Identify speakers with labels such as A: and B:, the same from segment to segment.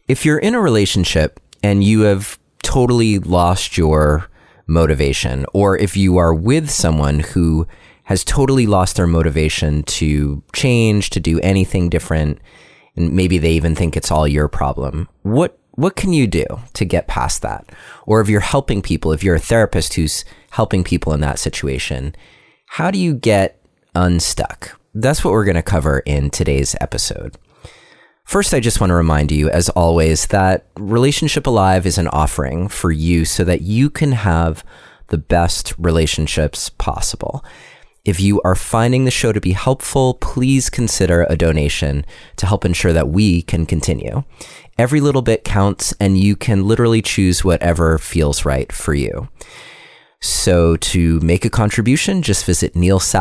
A: If you're in a relationship and you have totally lost your motivation, or if you are with someone who has totally lost their motivation to change, to do anything different, and maybe they even think it's all your problem, what can you do to get past that? Or if you're helping people, if you're a therapist who's helping people in that situation, how do you get unstuck? That's what we're going to cover in today's episode. First, I just want to remind you, as always, that Relationship Alive is an offering for you so that you can have the best relationships possible. If you are finding the show to be helpful, please consider a donation to help ensure that we can continue. Every little bit counts, and you can literally choose whatever feels right for you. So to make a contribution, just visit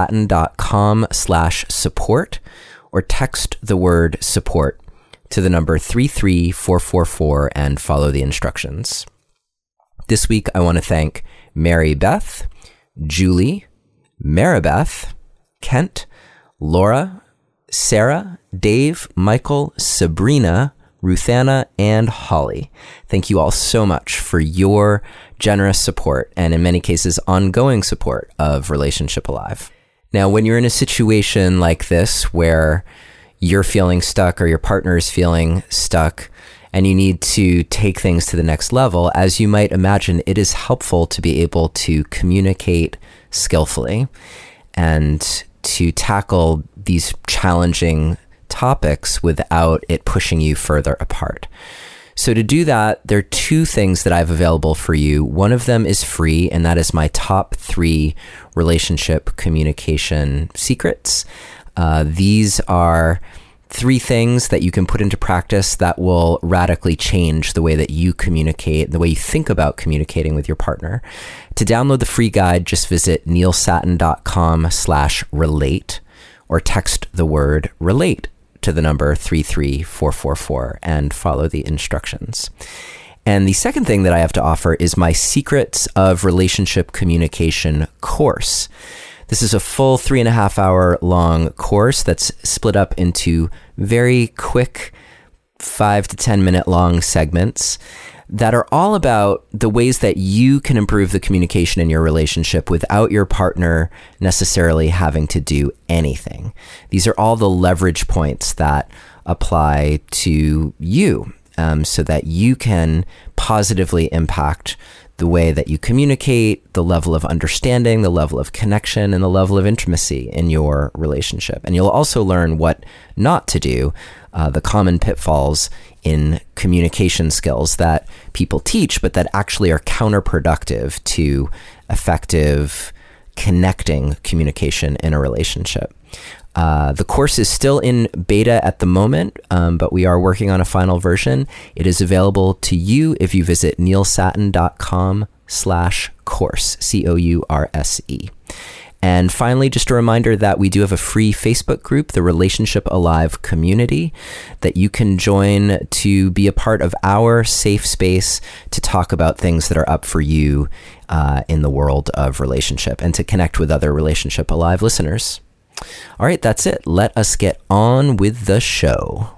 A: neilsattin.com/support or text the word support to the number 33444 and follow the instructions. This week, I want to thank Mary Beth, Julie, Maribeth, Kent, Laura, Sarah, Dave, Michael, Sabrina, Ruthanna, and Holly. Thank you all so much for your generous support and, in many cases, ongoing support of Relationship Alive. Now, when you're in a situation like this where you're feeling stuck or your partner is feeling stuck and you need to take things to the next level, as you might imagine, it is helpful to be able to communicate skillfully and to tackle these challenging topics without it pushing you further apart. So to do that, there are two things that I have available for you. One of them is free, and that is my top 3 relationship communication secrets. These are 3 things that you can put into practice that will radically change the way that you communicate, the way you think about communicating with your partner. To download the free guide, just visit neilsattin.com/relate or text the word relate to the number 33444 and follow the instructions. And the second thing that I have to offer is my Secrets of Relationship Communication course. This is a full 3.5-hour long course that's split up into very quick 5 to 10 minute long segments that are all about the ways that you can improve the communication in your relationship without your partner necessarily having to do anything. These are all the leverage points that apply to you, so that you can positively impact the way that you communicate, the level of understanding, the level of connection, and the level of intimacy in your relationship. And you'll also learn what not to do, the common pitfalls in communication skills that people teach, but that actually are counterproductive to effective connecting communication in a relationship. The course is still in beta at the moment, but we are working on a final version. It is available to you if you visit neilsattin.com/course, COURSE. And finally, just a reminder that we do have a free Facebook group, the Relationship Alive community, that you can join to be a part of our safe space to talk about things that are up for you in the world of relationship and to connect with other Relationship Alive listeners. All right, that's it. Let us get on with the show.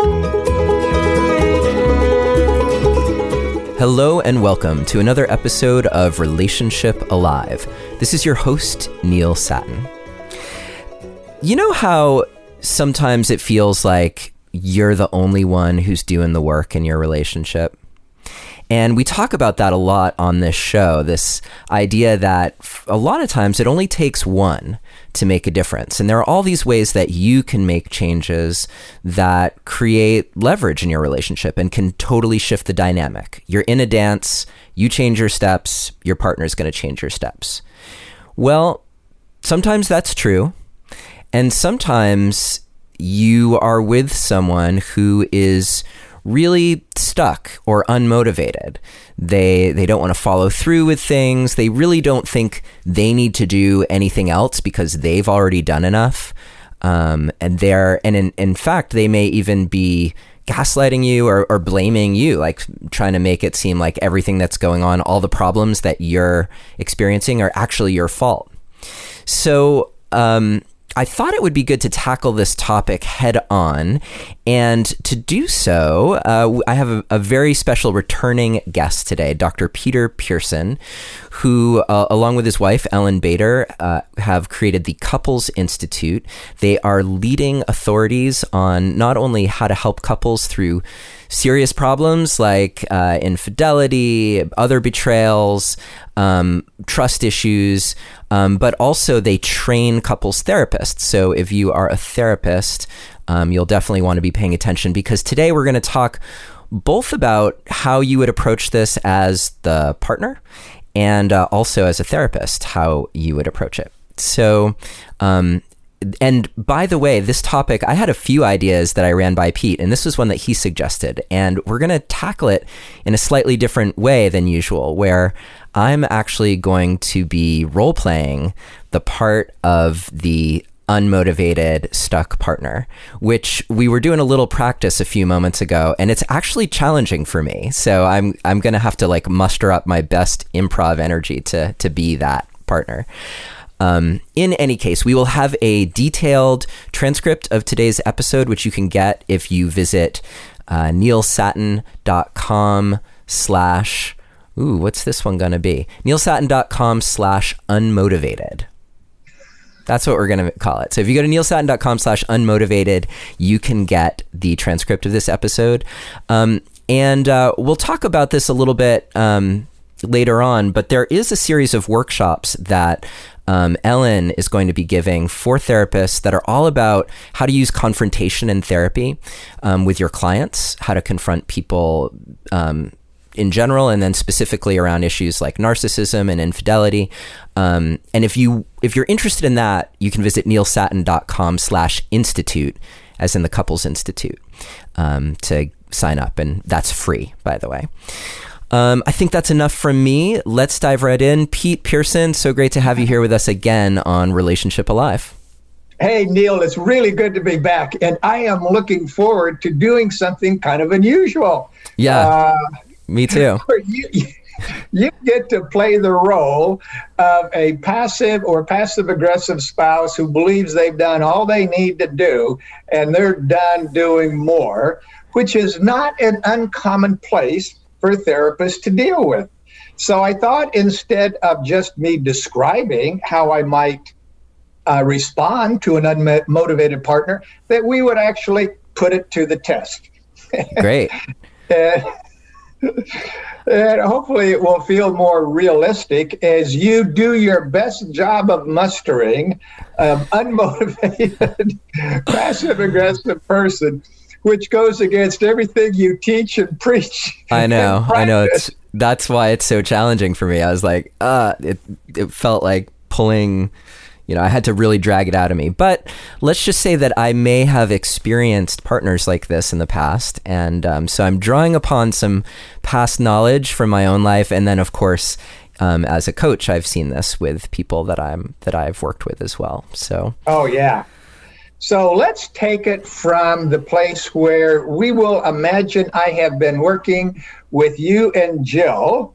A: Hello and welcome to another episode of Relationship Alive. This is your host, Neil Sattin. You know how sometimes it feels like you're the only one who's doing the work in your relationship? And we talk about that a lot on this show, this idea that a lot of times it only takes one to make a difference. And there are all these ways that you can make changes that create leverage in your relationship and can totally shift the dynamic. You're in a dance, you change your steps, your partner's going to change your steps. Well, sometimes that's true. And sometimes you are with someone who is really stuck or unmotivated. They don't want to follow through with things. They really don't think they need to do anything else because they've already done enough. In fact, they may even be gaslighting you or blaming you, like trying to make it seem like everything that's going on, all the problems that you're experiencing are actually your fault. So I thought it would be good to tackle this topic head on. And to do so, I have a very special returning guest today, Dr. Peter Pearson, who, along with his wife, Ellen Bader, have created the Couples Institute. They are leading authorities on not only how to help couples through serious problems like infidelity, other betrayals, trust issues, but also they train couples therapists. So if you are a therapist, you'll definitely want to be paying attention, because today we're going to talk both about how you would approach this as the partner and also as a therapist, how you would approach it. So, and by the way, this topic, I had a few ideas that I ran by Pete, and this was one that he suggested. And we're going to tackle it in a slightly different way than usual, where I'm actually going to be role-playing the part of the unmotivated, stuck partner, which we were doing a little practice a few moments ago, and it's actually challenging for me. So I'm going to have to like muster up my best improv energy to be that partner. In any case, we will have a detailed transcript of today's episode, which you can get if you visit neilsattin.com/ what's this one going to be? neilsattin.com/unmotivated. That's what we're going to call it. So if you go to neilsattin.com/unmotivated, you can get the transcript of this episode. And we'll talk about this a little bit later on, but there is a series of workshops that Ellen is going to be giving for therapists that are all about how to use confrontation in therapy with your clients, how to confront people in general, and then specifically around issues like narcissism and infidelity. And if you're interested in that, you can visit neilsattin.com/institute, as in the Couples Institute, to sign up. And that's free, by the way. I think that's enough from me. Let's dive right in. Pete Pearson, so great to have you here with us again on Relationship Alive.
B: Hey, Neil, it's really good to be back. And I am looking forward to doing something kind of unusual.
A: Yeah, me too.
B: You get to play the role of a passive or passive-aggressive spouse who believes they've done all they need to do and they're done doing more, which is not an uncommon place for therapists to deal with. So I thought, instead of just me describing how I might respond to an unmotivated partner, that we would actually put it to the test.
A: Great.
B: And hopefully it will feel more realistic as you do your best job of mustering an unmotivated, passive-aggressive person, which goes against everything you teach and preach.
A: I know. That's why it's so challenging for me. I was like, it felt like pulling, I had to really drag it out of me. But let's just say that I may have experienced partners like this in the past. And so I'm drawing upon some past knowledge from my own life. And then, of course, as a coach, I've seen this with people that I've worked with as well. So. Oh, yeah.
B: So let's take it from the place where we will imagine I have been working with you and Jill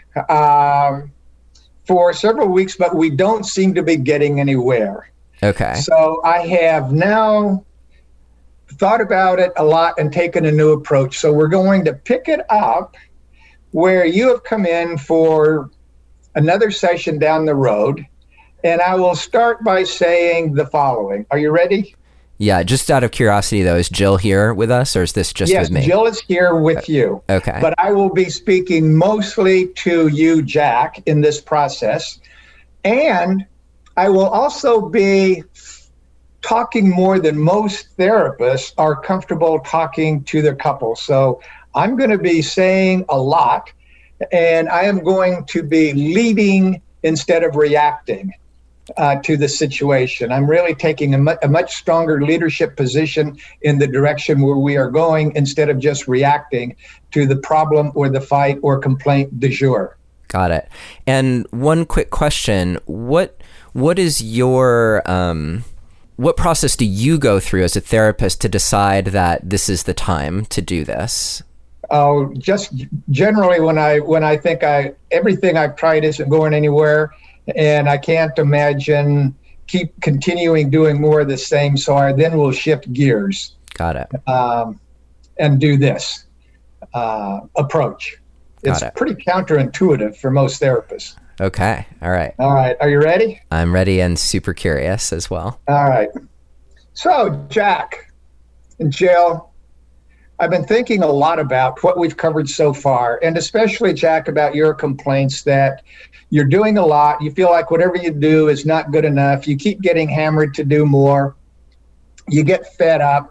B: for several weeks, but we don't seem to be getting anywhere.
A: Okay.
B: So I have now thought about it a lot and taken a new approach. So we're going to pick it up where you have come in for another session down the road. And I will start by saying the following. Are you ready?
A: Yeah, just out of curiosity, though, is Jill here with us, or is this just with me?
B: Yes, Jill is here with you.
A: Okay.
B: But I will be speaking mostly to you, Jack, in this process. And I will also be talking more than most therapists are comfortable talking to their couples. So I'm going to be saying a lot, and I am going to be leading instead of reacting to the situation. I'm really taking a much stronger leadership position in the direction where we are going instead of just reacting to the problem or the fight or complaint du jour.
A: Got it. And one quick question, what is your, what process do you go through as a therapist to decide that this is the time to do this?
B: Oh, just generally when I think everything I've tried isn't going anywhere, and I can't imagine keep continuing doing more of the same. So I then will shift gears.
A: Got it.
B: And do this approach. It's pretty counterintuitive for most therapists.
A: Okay. All right.
B: All right. Are you ready?
A: I'm ready and super curious as well.
B: All right. So, Jack and Jill, I've been thinking a lot about what we've covered so far, and especially, Jack, about your complaints that you're doing a lot. You feel like whatever you do is not good enough. You keep getting hammered to do more. You get fed up.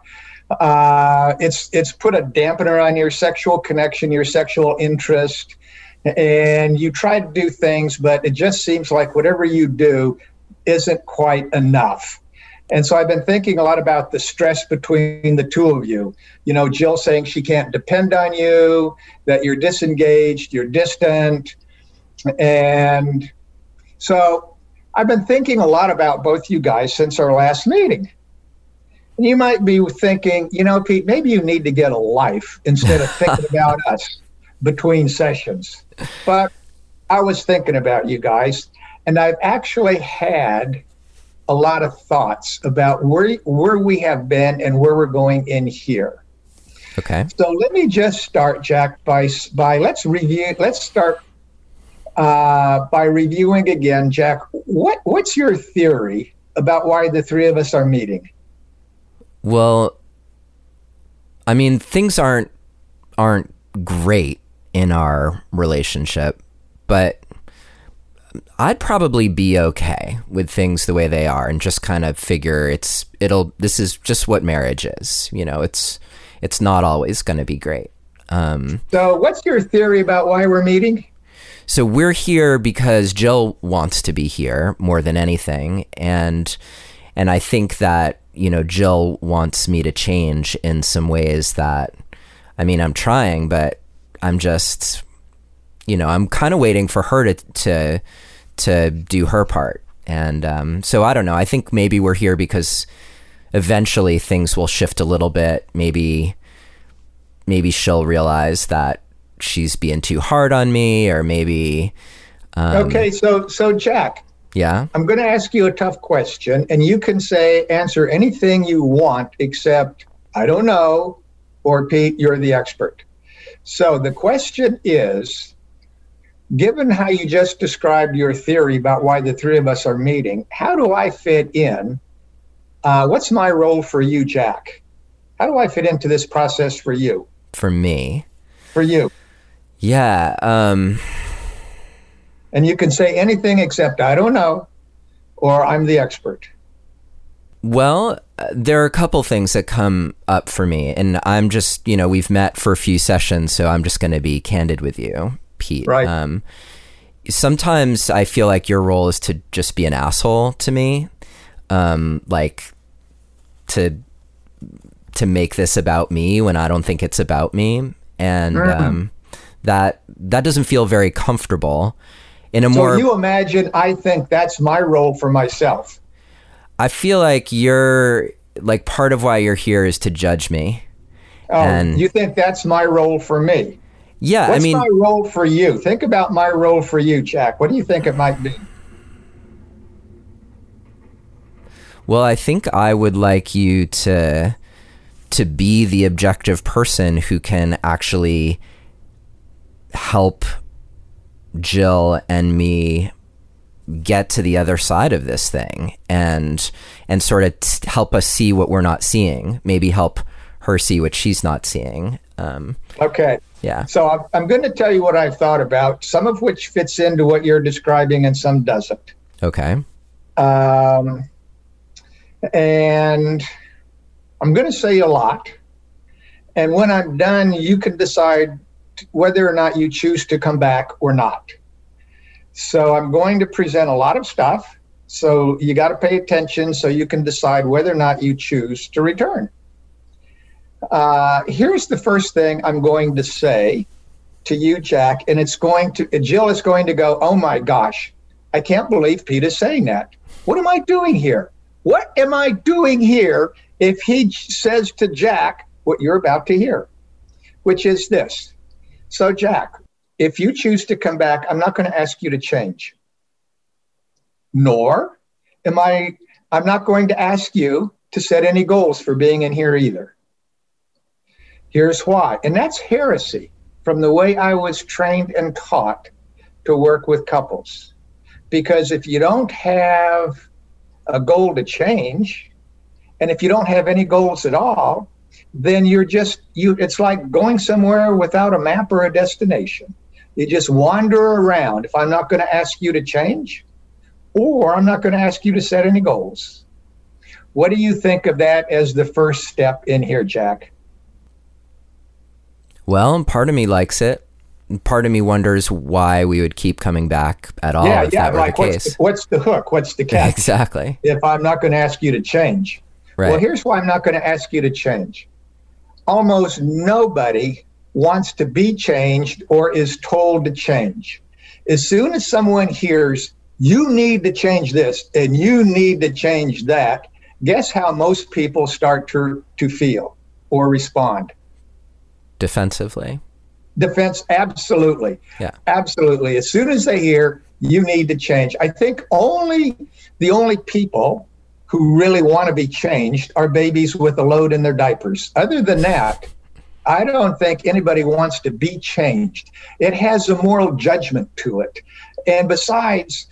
B: It's put a dampener on your sexual connection, your sexual interest, and you try to do things, but it just seems like whatever you do isn't quite enough. And so I've been thinking a lot about the stress between the two of you. You know, Jill saying she can't depend on you, that you're disengaged, you're distant. And so I've been thinking a lot about both you guys since our last meeting. And you might be thinking, you know, Pete, maybe you need to get a life instead of thinking about us between sessions. But I was thinking about you guys, and I've actually had a lot of thoughts about where we have been and where we're going in here.
A: Okay.
B: So let me just start, Jack, by let's review. Let's start by reviewing again, Jack. What's your theory about why the three of us are meeting?
A: Well, I mean, things aren't great in our relationship, but I'd probably be okay with things the way they are and just kind of figure this is just what marriage is. You know, it's not always going to be great.
B: So what's your theory about why we're meeting?
A: So we're here because Jill wants to be here more than anything. And I think that, you know, Jill wants me to change in some ways that, I mean, I'm trying, but I'm just, you know, I'm kind of waiting for her to do her part. And so I don't know. I think maybe we're here because eventually things will shift a little bit. Maybe she'll realize that she's being too hard on me, or maybe.
B: Okay, so Jack.
A: Yeah.
B: I'm going to ask you a tough question, and you can answer anything you want except I don't know, or Pete, you're the expert. So the question is, given how you just described your theory about why the three of us are meeting, how do I fit in? What's my role for you, Jack? How do I fit into this process for you?
A: For me?
B: For you.
A: Yeah.
B: And you can say anything except I don't know, or I'm the expert.
A: Well, there are a couple things that come up for me, and I'm just, you know, we've met for a few sessions, so I'm just going to be candid with you, Pete.
B: Right.
A: Sometimes I feel like your role is to just be an asshole to me, like to make this about me when I don't think it's about me, and that doesn't feel very comfortable. So you imagine I think that's my role for myself. I feel like you're like part of why you're here is to judge me.
B: Oh, and you think that's my role for me?
A: Yeah,
B: What's my role for you? Think about my role for you, Jack. What do you think it might be?
A: Well, I think I would like you to be the objective person who can actually help Jill and me get to the other side of this thing and sort of help us see what we're not seeing, maybe help her see what she's not seeing.
B: Okay.
A: Yeah.
B: So I'm going to tell you what I've thought about, some of which fits into what you're describing and some doesn't.
A: Okay.
B: And I'm going to say a lot. And when I'm done, you can decide whether or not you choose to come back or not. So I'm going to present a lot of stuff. So you got to pay attention so you can decide whether or not you choose to return. Here's the first thing I'm going to say to you, Jack, and Jill is going to go, oh my gosh, I can't believe Pete is saying that. What am I doing here? What am I doing here if he says to Jack what you're about to hear, which is this. So, Jack, if you choose to come back, I'm not going to ask you to change. Nor I'm not going to ask you to set any goals for being in here either. Here's why. And that's heresy from the way I was trained and taught to work with couples. Because if you don't have a goal to change, and if you don't have any goals at all, then it's like going somewhere without a map or a destination. You just wander around. If I'm not going to ask you to change, or I'm not going to ask you to set any goals. What do you think of that as the first step in here, Jack?
A: Well, part of me likes it. Part of me wonders why we would keep coming back at all if that were the case.
B: What's the hook? What's the catch?
A: Exactly.
B: If I'm not going to ask you to change.
A: Right.
B: Well, here's why I'm not going to ask you to change. Almost nobody wants to be changed or is told to change. As soon as someone hears, you need to change this and you need to change that, guess how most people start to feel or respond?
A: Defensively.
B: Defense, absolutely.
A: Yeah.
B: Absolutely. As soon as they hear, you need to change. I think the only people who really want to be changed are babies with a load in their diapers. Other than that, I don't think anybody wants to be changed. It has a moral judgment to it. And besides,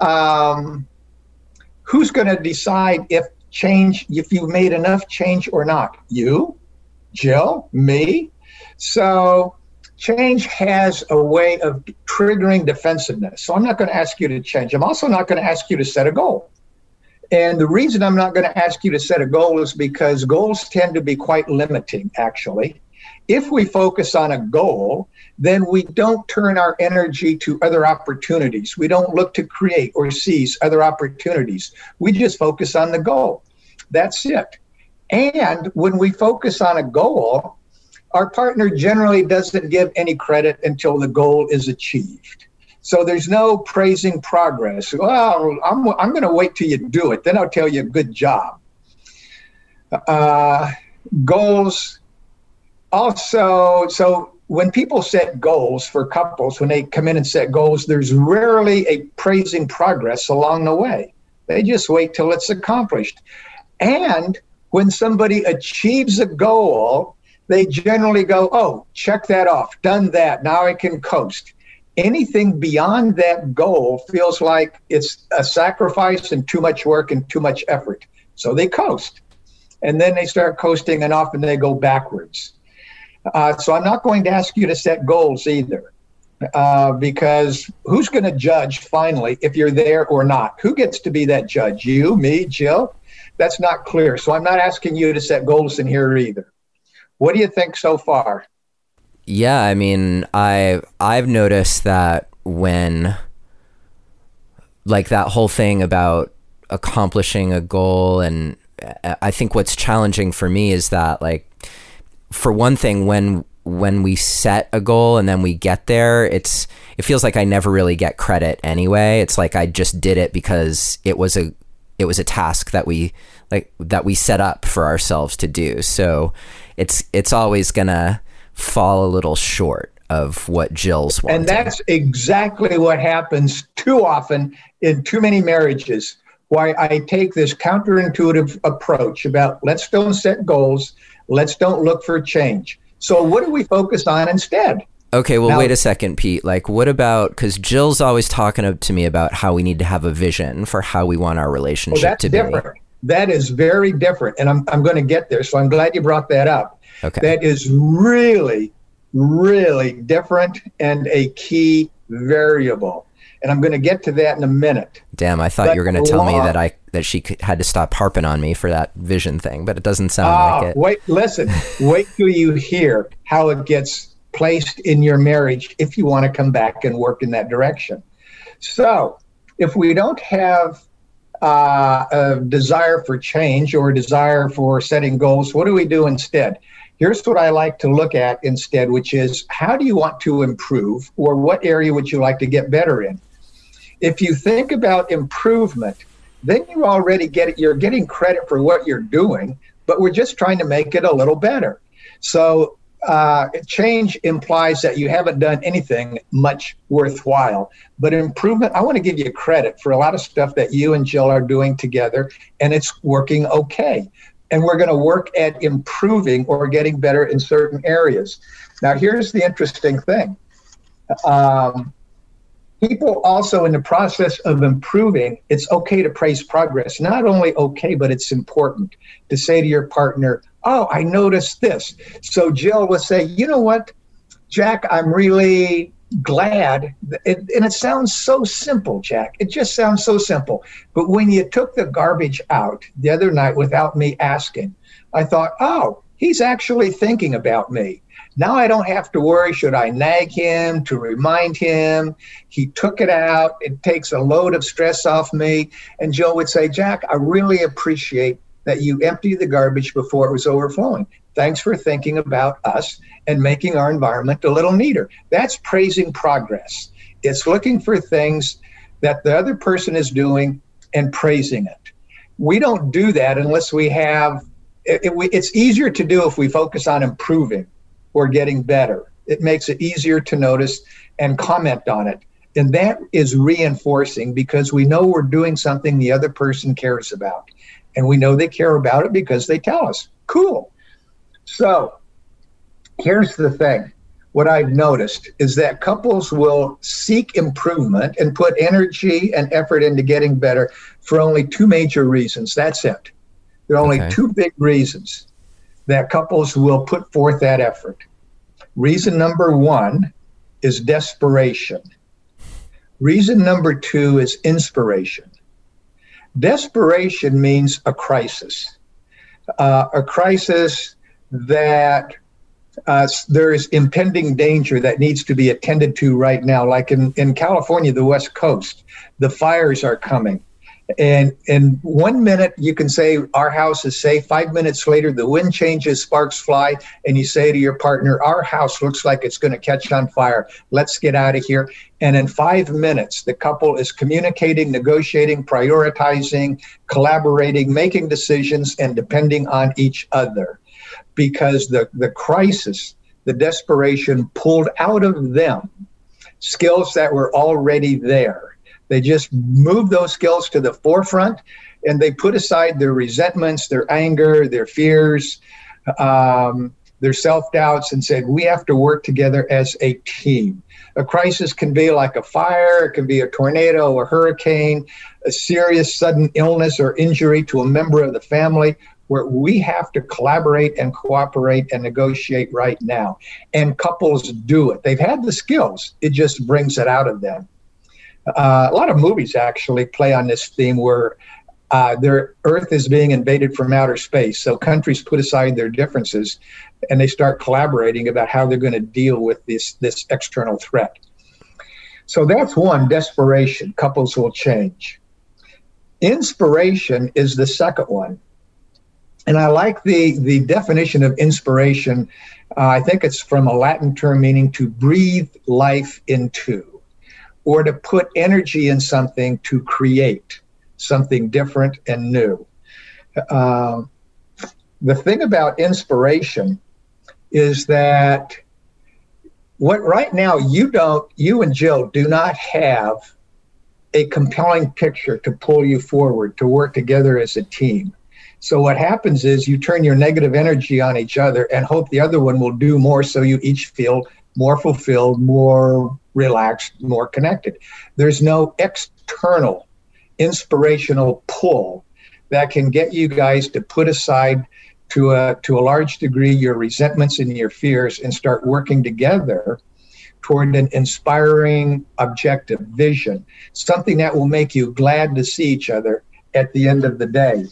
B: who's going to decide if you've made enough change or not? You, Jill, me? So change has a way of triggering defensiveness. So I'm not going to ask you to change. I'm also not going to ask you to set a goal. And the reason I'm not going to ask you to set a goal is because goals tend to be quite limiting, actually. If we focus on a goal, then we don't turn our energy to other opportunities. We don't look to create or seize other opportunities. We just focus on the goal. That's it. And when we focus on a goal, our partner generally doesn't give any credit until the goal is achieved. So there's no praising progress. Well, I'm going to wait till you do it. Then I'll tell you, good job. Goals also, so when people set goals for couples, when they come in and set goals, there's rarely a praising progress along the way. They just wait till it's accomplished. And when somebody achieves a goal, they generally go, oh, check that off, done that, now I can coast. Anything beyond that goal feels like it's a sacrifice and too much work and too much effort. So they coast. And then they start coasting and often they go backwards. So I'm not going to ask you to set goals either, because who's going to judge finally if you're there or not? Who gets to be that judge? You, me, Jill? That's not clear. So I'm not asking you to set goals in here either. What do you think so far?
A: Yeah, I mean, I've noticed that when, like, that whole thing about accomplishing a goal, and I think what's challenging for me is that, like, for one thing, when we set a goal and then we get there, it feels like I never really get credit anyway. It's like I just did it because it was a task that we set up for ourselves to do. So it's always gonna fall a little short of what Jill's wanting.
B: And that's exactly what happens too often in too many marriages. Why I take this counterintuitive approach about let's don't set goals, let's don't look for change. So what do we focus on instead?
A: Okay, well, wait a second, Pete. Like, what about, because Jill's always talking to me about how we need to have a vision for how we want our relationship to be.
B: That's different. That is very different. And I'm going to get there. So I'm glad you brought that up.
A: Okay.
B: That is really, really different and a key variable. And I'm going to get to that in a minute.
A: Damn, I thought you were going to tell me that she had to stop harping on me for that vision thing, but it doesn't sound like it.
B: Wait till you hear how it gets placed in your marriage if you want to come back and work in that direction. So if we don't have a desire for change or a desire for setting goals, what do we do instead? Here's what I like to look at instead, which is how do you want to improve, or what area would you like to get better in? If you think about improvement, then you already you're getting credit for what you're doing, but we're just trying to make it a little better. So change implies that you haven't done anything much worthwhile. But improvement, I want to give you credit for a lot of stuff that you and Jill are doing together, and it's working okay. And we're going to work at improving or getting better in certain areas. Now, here's the interesting thing. People also, in the process of improving, it's okay to praise progress. Not only okay, but it's important to say to your partner, oh, I noticed this. So Jill will say, you know what, Jack, I'm really glad. And it sounds so simple, Jack. It just sounds so simple. But when you took the garbage out the other night without me asking, I thought, oh, he's actually thinking about me. Now I don't have to worry, should I nag him to remind him? He took it out. It takes a load of stress off me. And Jill would say, Jack, I really appreciate that you emptied the garbage before it was overflowing. Thanks for thinking about us and making our environment a little neater. That's praising progress. It's looking for things that the other person is doing and praising it. We don't do that unless we have, it's easier to do if we focus on improving or getting better. It makes it easier to notice and comment on it. And that is reinforcing because we know we're doing something the other person cares about. And we know they care about it because they tell us. Cool. So here's the thing. What I've noticed is that couples will seek improvement and put energy and effort into getting better for only two major reasons. That's it. There are only two big reasons that couples will put forth that effort. Reason number one is desperation. Reason number two is inspiration. Desperation means a crisis that there is impending danger that needs to be attended to right now. Like in California, the West Coast, the fires are coming. And in 1 minute, you can say our house is safe. 5 minutes later, the wind changes, sparks fly, and you say to your partner, our house looks like it's going to catch on fire. Let's get out of here. And in 5 minutes, the couple is communicating, negotiating, prioritizing, collaborating, making decisions, and depending on each other. Because the crisis, the desperation pulled out of them skills that were already there. They just moved those skills to the forefront, and they put aside their resentments, their anger, their fears, their self-doubts, and said, we have to work together as a team. A crisis can be like a fire, it can be a tornado, a hurricane, a serious sudden illness or injury to a member of the family, where we have to collaborate and cooperate and negotiate right now. And couples do it. They've had the skills. It just brings it out of them. A lot of movies actually play on this theme where their Earth is being invaded from outer space. So countries put aside their differences and they start collaborating about how they're going to deal with this external threat. So that's one, desperation. Couples will change. Inspiration is the second one. And I like the definition of inspiration. I think it's from a Latin term meaning to breathe life into, or to put energy in something to create something different and new. The thing about inspiration is that what right now you and Jill do not have a compelling picture to pull you forward, to work together as a team. So what happens is you turn your negative energy on each other and hope the other one will do more so you each feel more fulfilled, more relaxed, more connected. There's no external inspirational pull that can get you guys to put aside to a large degree your resentments and your fears and start working together toward an inspiring objective vision, something that will make you glad to see each other at the end of the day.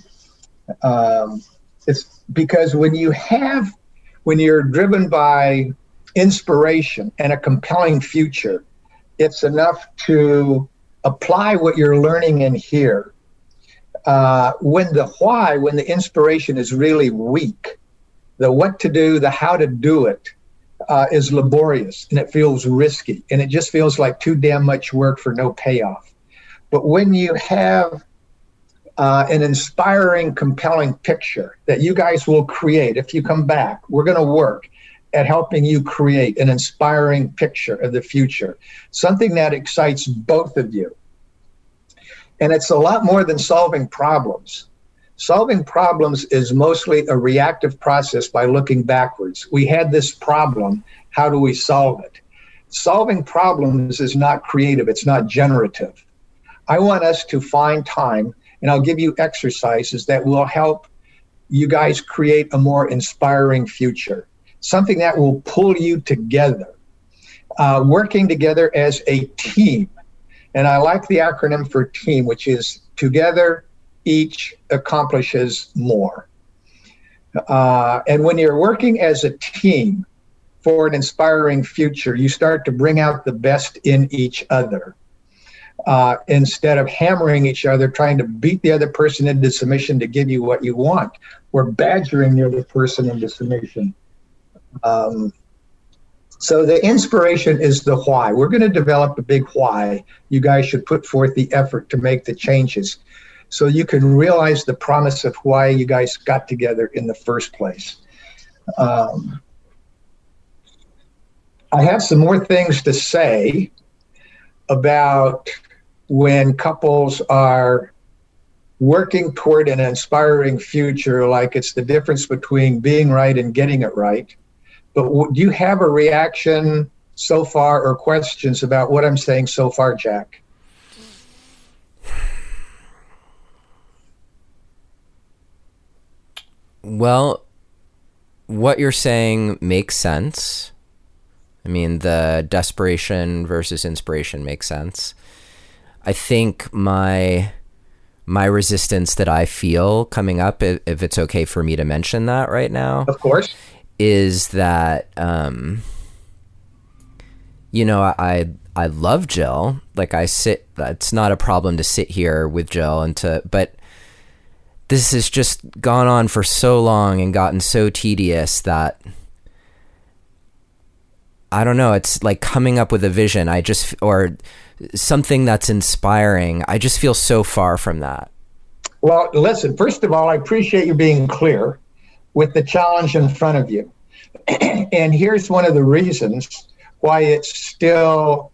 B: It's because when you're driven by inspiration and a compelling future, it's enough to apply what you're learning in here. When the inspiration is really weak, the what to do, the how to do it is laborious and it feels risky and it just feels like too damn much work for no payoff. But when you have an inspiring, compelling picture that you guys will create, if you come back, we're going to work. at helping you create an inspiring picture of the future, something that excites both of you. And it's a lot more than solving problems. Solving problems is mostly a reactive process by looking backwards. We had this problem, how do we solve it? Solving problems is not creative, it's not generative. I want us to find time, and I'll give you exercises that will help you guys create a more inspiring future, something that will pull you together, working together as a team. And I like the acronym for team, which is together, each accomplishes more. And when you're working as a team for an inspiring future, you start to bring out the best in each other. Instead of hammering each other, trying to beat the other person into submission to give you what you want, or badgering the other person into submission. So the inspiration is the why. We're going to develop a big why. You guys should put forth the effort to make the changes so you can realize the promise of why you guys got together in the first place. I have some more things to say about when couples are working toward an inspiring future, like it's the difference between being right and getting it right. But do you have a reaction so far or questions about what I'm saying so far, Jack?
A: Well, what you're saying makes sense. I mean, the desperation versus inspiration makes sense. I think my resistance that I feel coming up, if it's okay for me to mention that right now,
B: of course,
A: is that I love Jill. Like it's not a problem to sit here with Jill but this has just gone on for so long and gotten so tedious that I don't know, it's like coming up with a vision. Or something that's inspiring. I just feel so far from that.
B: Well, listen, first of all, I appreciate you being clear with the challenge in front of you. And here's one of the reasons why it's still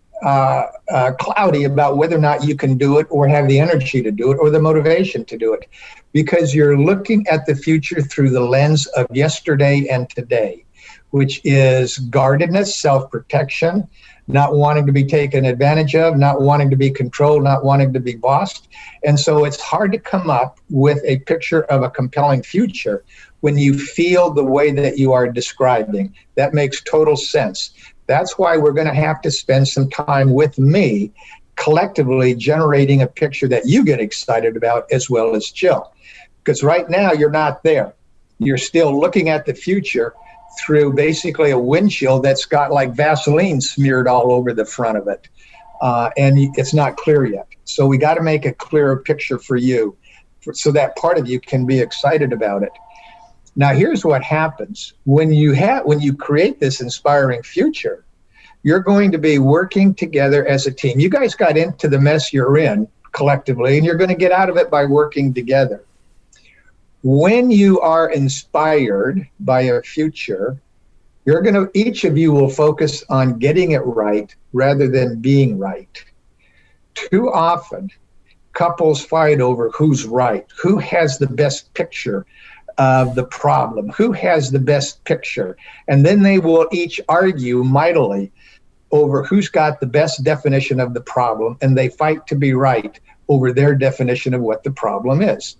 B: cloudy about whether or not you can do it or have the energy to do it or the motivation to do it. Because you're looking at the future through the lens of yesterday and today, which is guardedness, self-protection, not wanting to be taken advantage of, not wanting to be controlled, not wanting to be bossed. And so it's hard to come up with a picture of a compelling future when you feel the way that you are describing. That makes total sense. That's why we're going to have to spend some time with me collectively generating a picture that you get excited about as well as Jill. Because right now you're not there. You're still looking at the future through basically a windshield that's got like Vaseline smeared all over the front of it. And it's not clear yet. So we got to make a clearer picture for you so that part of you can be excited about it. Now, here's what happens. When you create this inspiring future, you're going to be working together as a team. You guys got into the mess you're in collectively, and you're going to get out of it by working together. When you are inspired by a future, each of you will focus on getting it right rather than being right. Too often, couples fight over who's right, who has the best picture of the problem, who has the best picture. And then they will each argue mightily over who's got the best definition of the problem, and they fight to be right over their definition of what the problem is.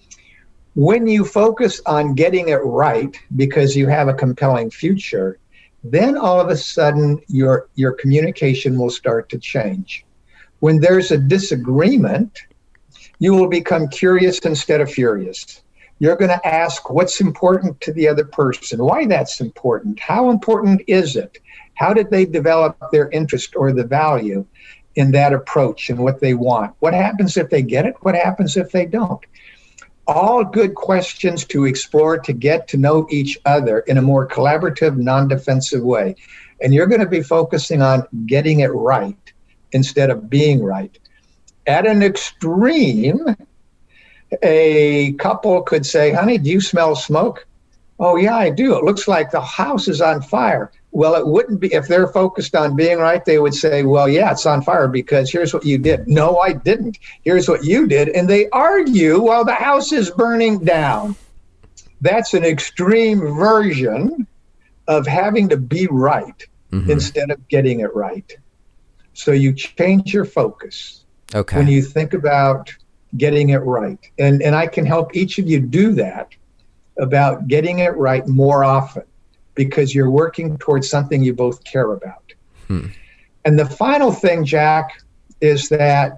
B: When you focus on getting it right because you have a compelling future, then all of a sudden your communication will start to change. When there's a disagreement, you will become curious instead of furious. You're going to ask what's important to the other person, why that's important, how important is it, how did they develop their interest or the value in that approach and what they want, what happens if they get it, what happens if they don't. All good questions to explore to get to know each other in a more collaborative, non-defensive way. And you're going to be focusing on getting it right instead of being right. At an extreme, a couple could say, honey, do you smell smoke? Oh, yeah, I do. It looks like the house is on fire. Well, it wouldn't be. If they're focused on being right, they would say, well, yeah, it's on fire because here's what you did. No, I didn't. Here's what you did. And they argue while the house is burning down. That's an extreme version of having to be right instead of getting it right. So you change your focus when you think about getting it right. And I can help each of you do that, about getting it right more often, because you're working towards something you both care about. And the final thing, Jack, is that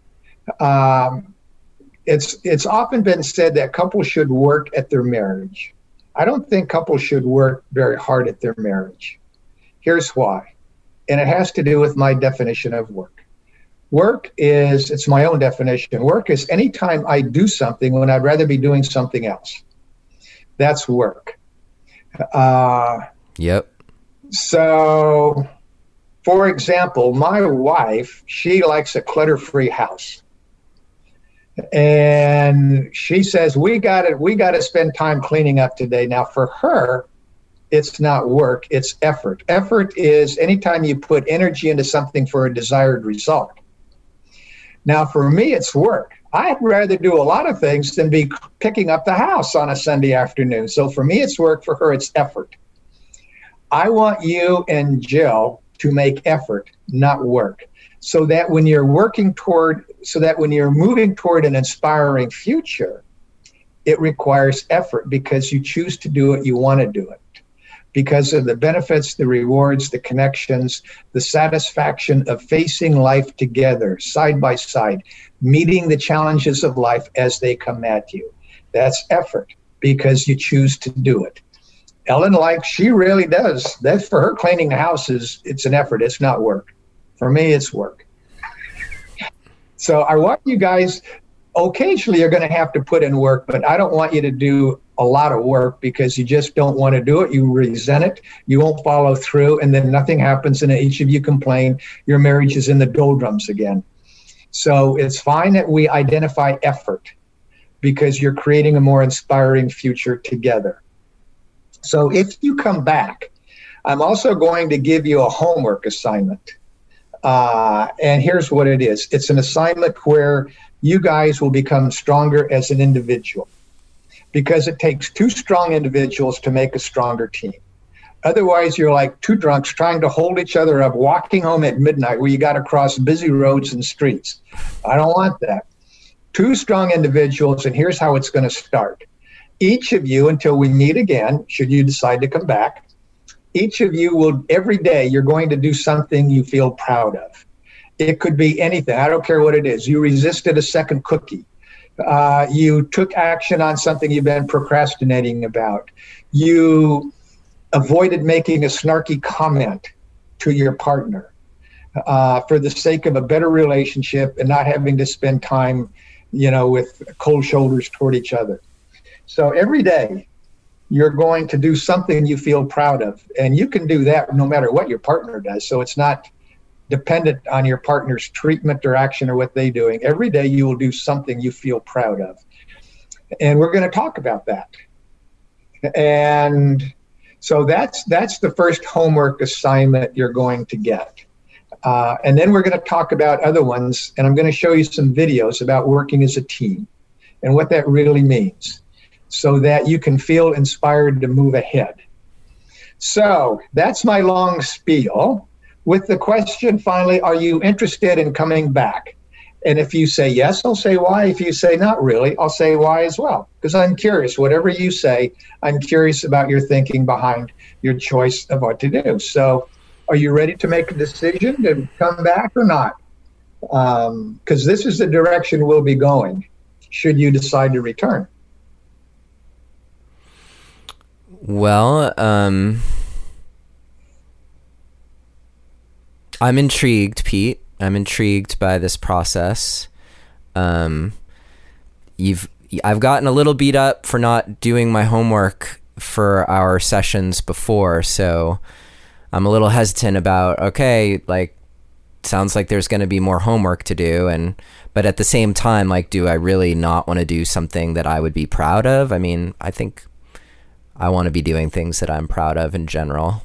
B: it's often been said that couples should work at their marriage. I don't think couples should work very hard at their marriage. Here's why. And it has to do with my definition of work. Work is, it's my own definition. Work is anytime I do something when I'd rather be doing something else. That's work.
A: Yep.
B: So, for example, my wife, she likes a clutter-free house. And she says, we got to spend time cleaning up today. Now, for her, it's not work, it's effort. Effort is anytime you put energy into something for a desired result. Now, for me, it's work. I'd rather do a lot of things than be picking up the house on a Sunday afternoon. So for me, it's work. For her, it's effort. I want you and Jill to make effort, not work, so that when you're moving toward an inspiring future, it requires effort because you choose to do it, you want to do it. Because of the benefits, the rewards, the connections, the satisfaction of facing life together, side by side, meeting the challenges of life as they come at you. That's effort because you choose to do it. Ellen, she really does. That's for her, cleaning the house it's an effort. It's not work. For me, it's work. So I want you guys, occasionally you're going to have to put in work, but I don't want you to do a lot of work because you just don't want to do it. You resent it. You won't follow through, and then nothing happens, and each of you complain. Your marriage is in the doldrums again. So it's fine that we identify effort because you're creating a more inspiring future together. So if you come back, I'm also going to give you a homework assignment. And here's what it is. It's an assignment where you guys will become stronger as an individual, because it takes two strong individuals to make a stronger team. Otherwise, you're like two drunks trying to hold each other up, walking home at midnight where you got to cross busy roads and streets. I don't want that. Two strong individuals, and here's how it's going to start. Each of you, until we meet again, should you decide to come back, each of you will, every day, you're going to do something you feel proud of. It could be anything. I don't care what it is. You resisted a second cookie. You took action on something you've been procrastinating about. You avoided making a snarky comment to your partner for the sake of a better relationship and not having to spend time, with cold shoulders toward each other. So every day you're going to do something you feel proud of, and you can do that no matter what your partner does. So it's not dependent on your partner's treatment or action or what they're doing. Every day you will do something you feel proud of. And we're going to talk about that. And so that's the first homework assignment you're going to get. And then we're going to talk about other ones, and I'm going to show you some videos about working as a team and what that really means, so that you can feel inspired to move ahead. So that's my long spiel. With the question, finally, are you interested in coming back? And if you say yes, I'll say why. If you say not really, I'll say why as well. Because I'm curious. Whatever you say, I'm curious about your thinking behind your choice of what to do. So are you ready to make a decision to come back or not? Because this is the direction we'll be going, should you decide to return.
A: Well, I'm intrigued, Pete. I'm intrigued by this process. I've gotten a little beat up for not doing my homework for our sessions before, so I'm a little hesitant about, sounds like there's going to be more homework to do, but at the same time, do I really not want to do something that I would be proud of? I mean, I think I want to be doing things that I'm proud of in general.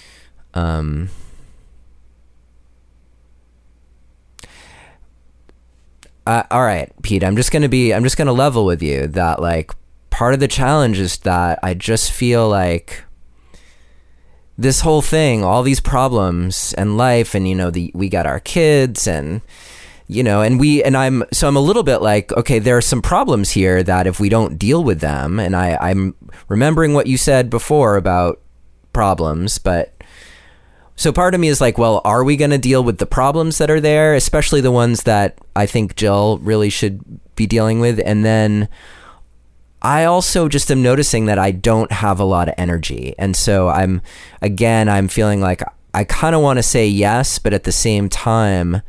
A: All right, Pete, I'm just going to level with you that like part of the challenge is that I just feel like this whole thing, all these problems and life, and, you know, we got our kids, and, you know, and I'm a little bit like, okay, there are some problems here that if we don't deal with them, and I'm remembering what you said before about problems, but so part of me is like, well, are we going to deal with the problems that are there, especially the ones that I think Jill really should be dealing with? And then I also just am noticing that I don't have a lot of energy. And so I'm feeling like I kind of want to say yes, but at the same time,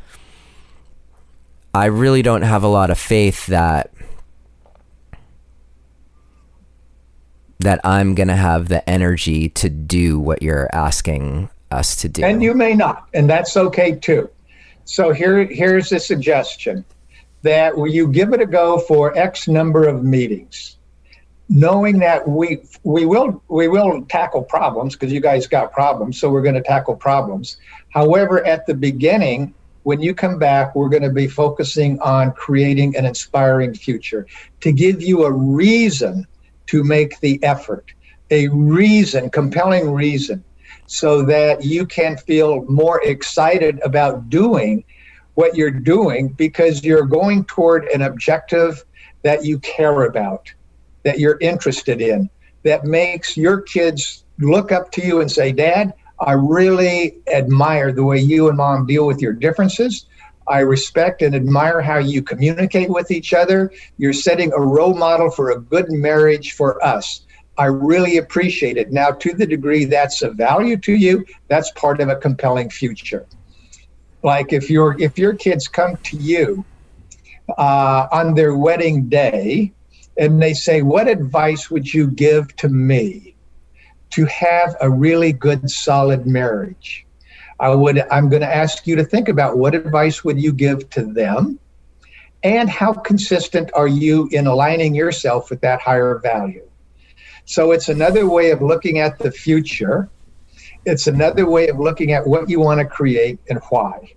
A: I really don't have a lot of faith that I'm going to have the energy to do what you're asking us to do.
B: And you may not, and that's okay too. So here's a suggestion, that you give it a go for X number of meetings, knowing that we will tackle problems, because you guys got problems, so we're going to tackle problems. However, at the beginning, when you come back, we're going to be focusing on creating an inspiring future, to give you a reason to make the effort, a reason, compelling reason, so that you can feel more excited about doing what you're doing, because you're going toward an objective that you care about, that you're interested in, that makes your kids look up to you and say, Dad, I really admire the way you and Mom deal with your differences. I respect and admire how you communicate with each other. You're setting a role model for a good marriage for us. I really appreciate it. Now, to the degree that's of value to you, that's part of a compelling future. Like if your kids come to you on their wedding day and they say, what advice would you give to me to have a really good, solid marriage? I'm going to ask you to think about what advice would you give to them, and how consistent are you in aligning yourself with that higher value? So it's another way of looking at the future. It's another way of looking at what you want to create and why.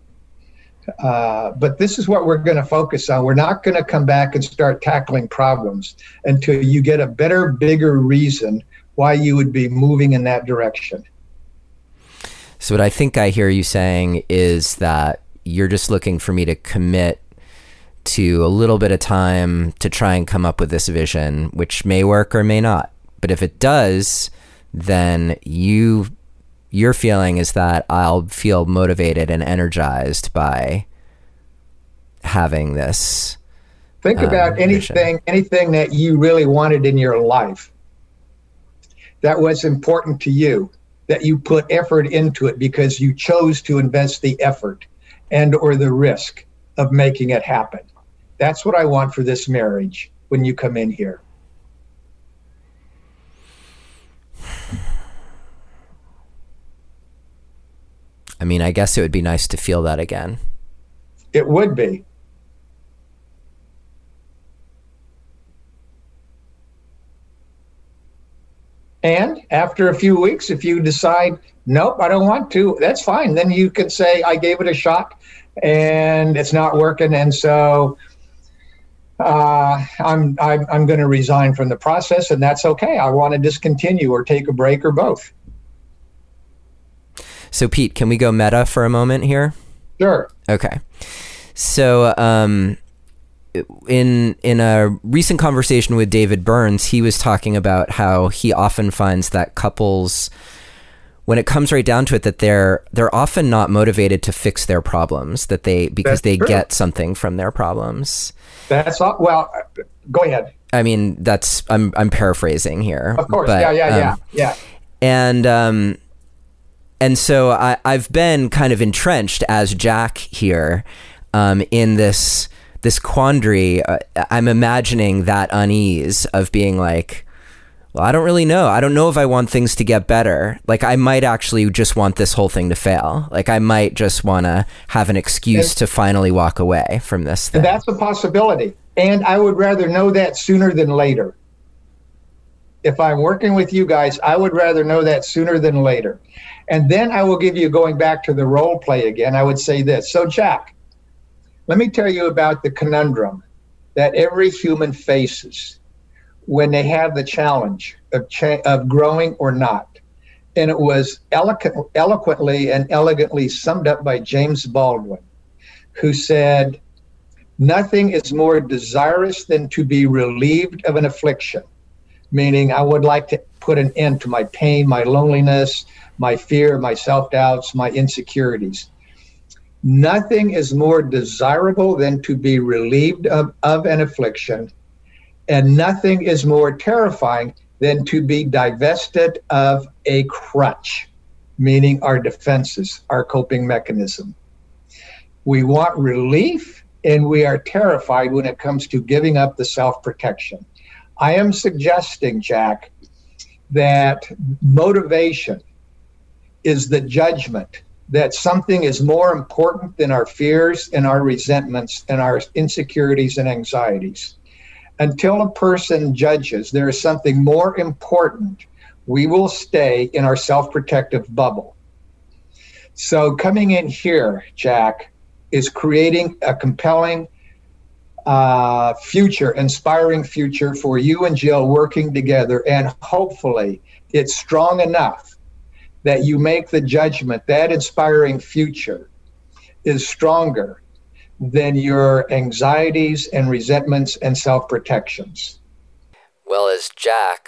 B: But this is what we're going to focus on. We're not going to come back and start tackling problems until you get a better, bigger reason why you would be moving in that direction.
A: So what I think I hear you saying is that you're just looking for me to commit to a little bit of time to try and come up with this vision, which may work or may not. But if it does, then your feeling is that I'll feel motivated and energized by having this.
B: Think about anything that you really wanted in your life that was important to you, that you put effort into it because you chose to invest the effort and or the risk of making it happen. That's what I want for this marriage when you come in here.
A: I mean, I guess it would be nice to feel that again.
B: It would be. And after a few weeks, if you decide, nope, I don't want to, that's fine. Then you can say, I gave it a shot and it's not working. And so I'm going to resign from the process, and that's okay. I want to discontinue or take a break or both.
A: So Pete, can we go meta for a moment here?
B: Sure.
A: Okay. So in a recent conversation with David Burns, he was talking about how he often finds that couples, when it comes right down to it, that they're often not motivated to fix their problems, because they get something from their problems.
B: That's all. Well, go ahead.
A: I mean, I'm paraphrasing here.
B: Of course.
A: But,
B: yeah.
A: And so I've been kind of entrenched as Jack here in this quandary. I'm imagining that unease of being like, well, I don't really know. I don't know if I want things to get better. Like, I might actually just want this whole thing to fail. Like, I might just want to have an excuse to finally walk away from this thing.
B: That's a possibility. And I would rather know that sooner than later. if I'm working with you guys, I would rather know that sooner than later. And then I will give you, going back to the role play again, I would say this. So, Jack, let me tell you about the conundrum that every human faces when they have the challenge of growing or not. And it was eloquently and elegantly summed up by James Baldwin, who said, "Nothing is more desirous than to be relieved of an affliction," meaning I would like to put an end to my pain, my loneliness, my fear, my self-doubts, my insecurities. Nothing is more desirable than to be relieved of an affliction, and nothing is more terrifying than to be divested of a crutch, meaning our defenses, our coping mechanism. We want relief, and we are terrified when it comes to giving up the self-protection. I am suggesting, Jack, that motivation is the judgment that something is more important than our fears and our resentments and our insecurities and anxieties. Until a person judges there is something more important, we will stay in our self-protective bubble. So coming in here, Jack, is creating a compelling future, inspiring future for you and Jill working together. And hopefully it's strong enough that you make the judgment that inspiring future is stronger than your anxieties and resentments and self-protections.
A: Well, as Jack,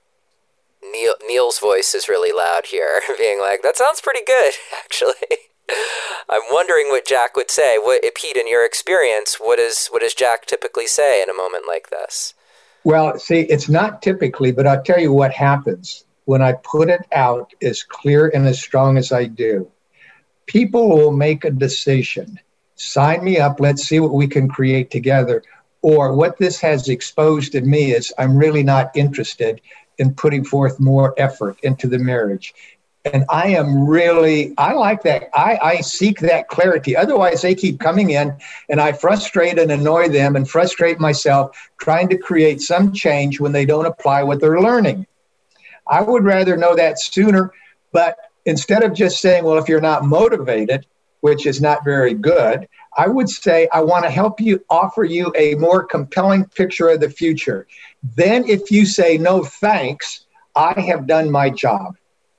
A: Neil's voice is really loud here, being like, that sounds pretty good, actually. I'm wondering what Jack would say. Pete, in your experience, what does Jack typically say in a moment like this?
B: Well, see, it's not typically, but I'll tell you what happens when I put it out as clear and as strong as I do. People will make a decision. Sign me up. Let's see what we can create together. Or what this has exposed in me is I'm really not interested in putting forth more effort into the marriage. And I like that. I seek that clarity. Otherwise, they keep coming in and I frustrate and annoy them and frustrate myself trying to create some change when they don't apply what they're learning. I would rather know that sooner. But instead of just saying, well, if you're not motivated, which is not very good, I would say, I want to help you, offer you a more compelling picture of the future. Then if you say, no, thanks, I have done my job.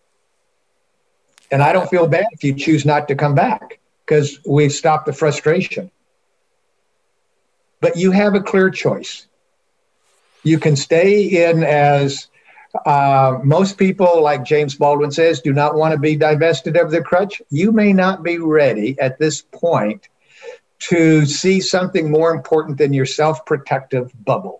B: And I don't feel bad if you choose not to come back because we've stopped the frustration. But you have a clear choice. You can stay in as most people, like James Baldwin says, do not want to be divested of their crutch. You may not be ready at this point to see something more important than your self-protective bubble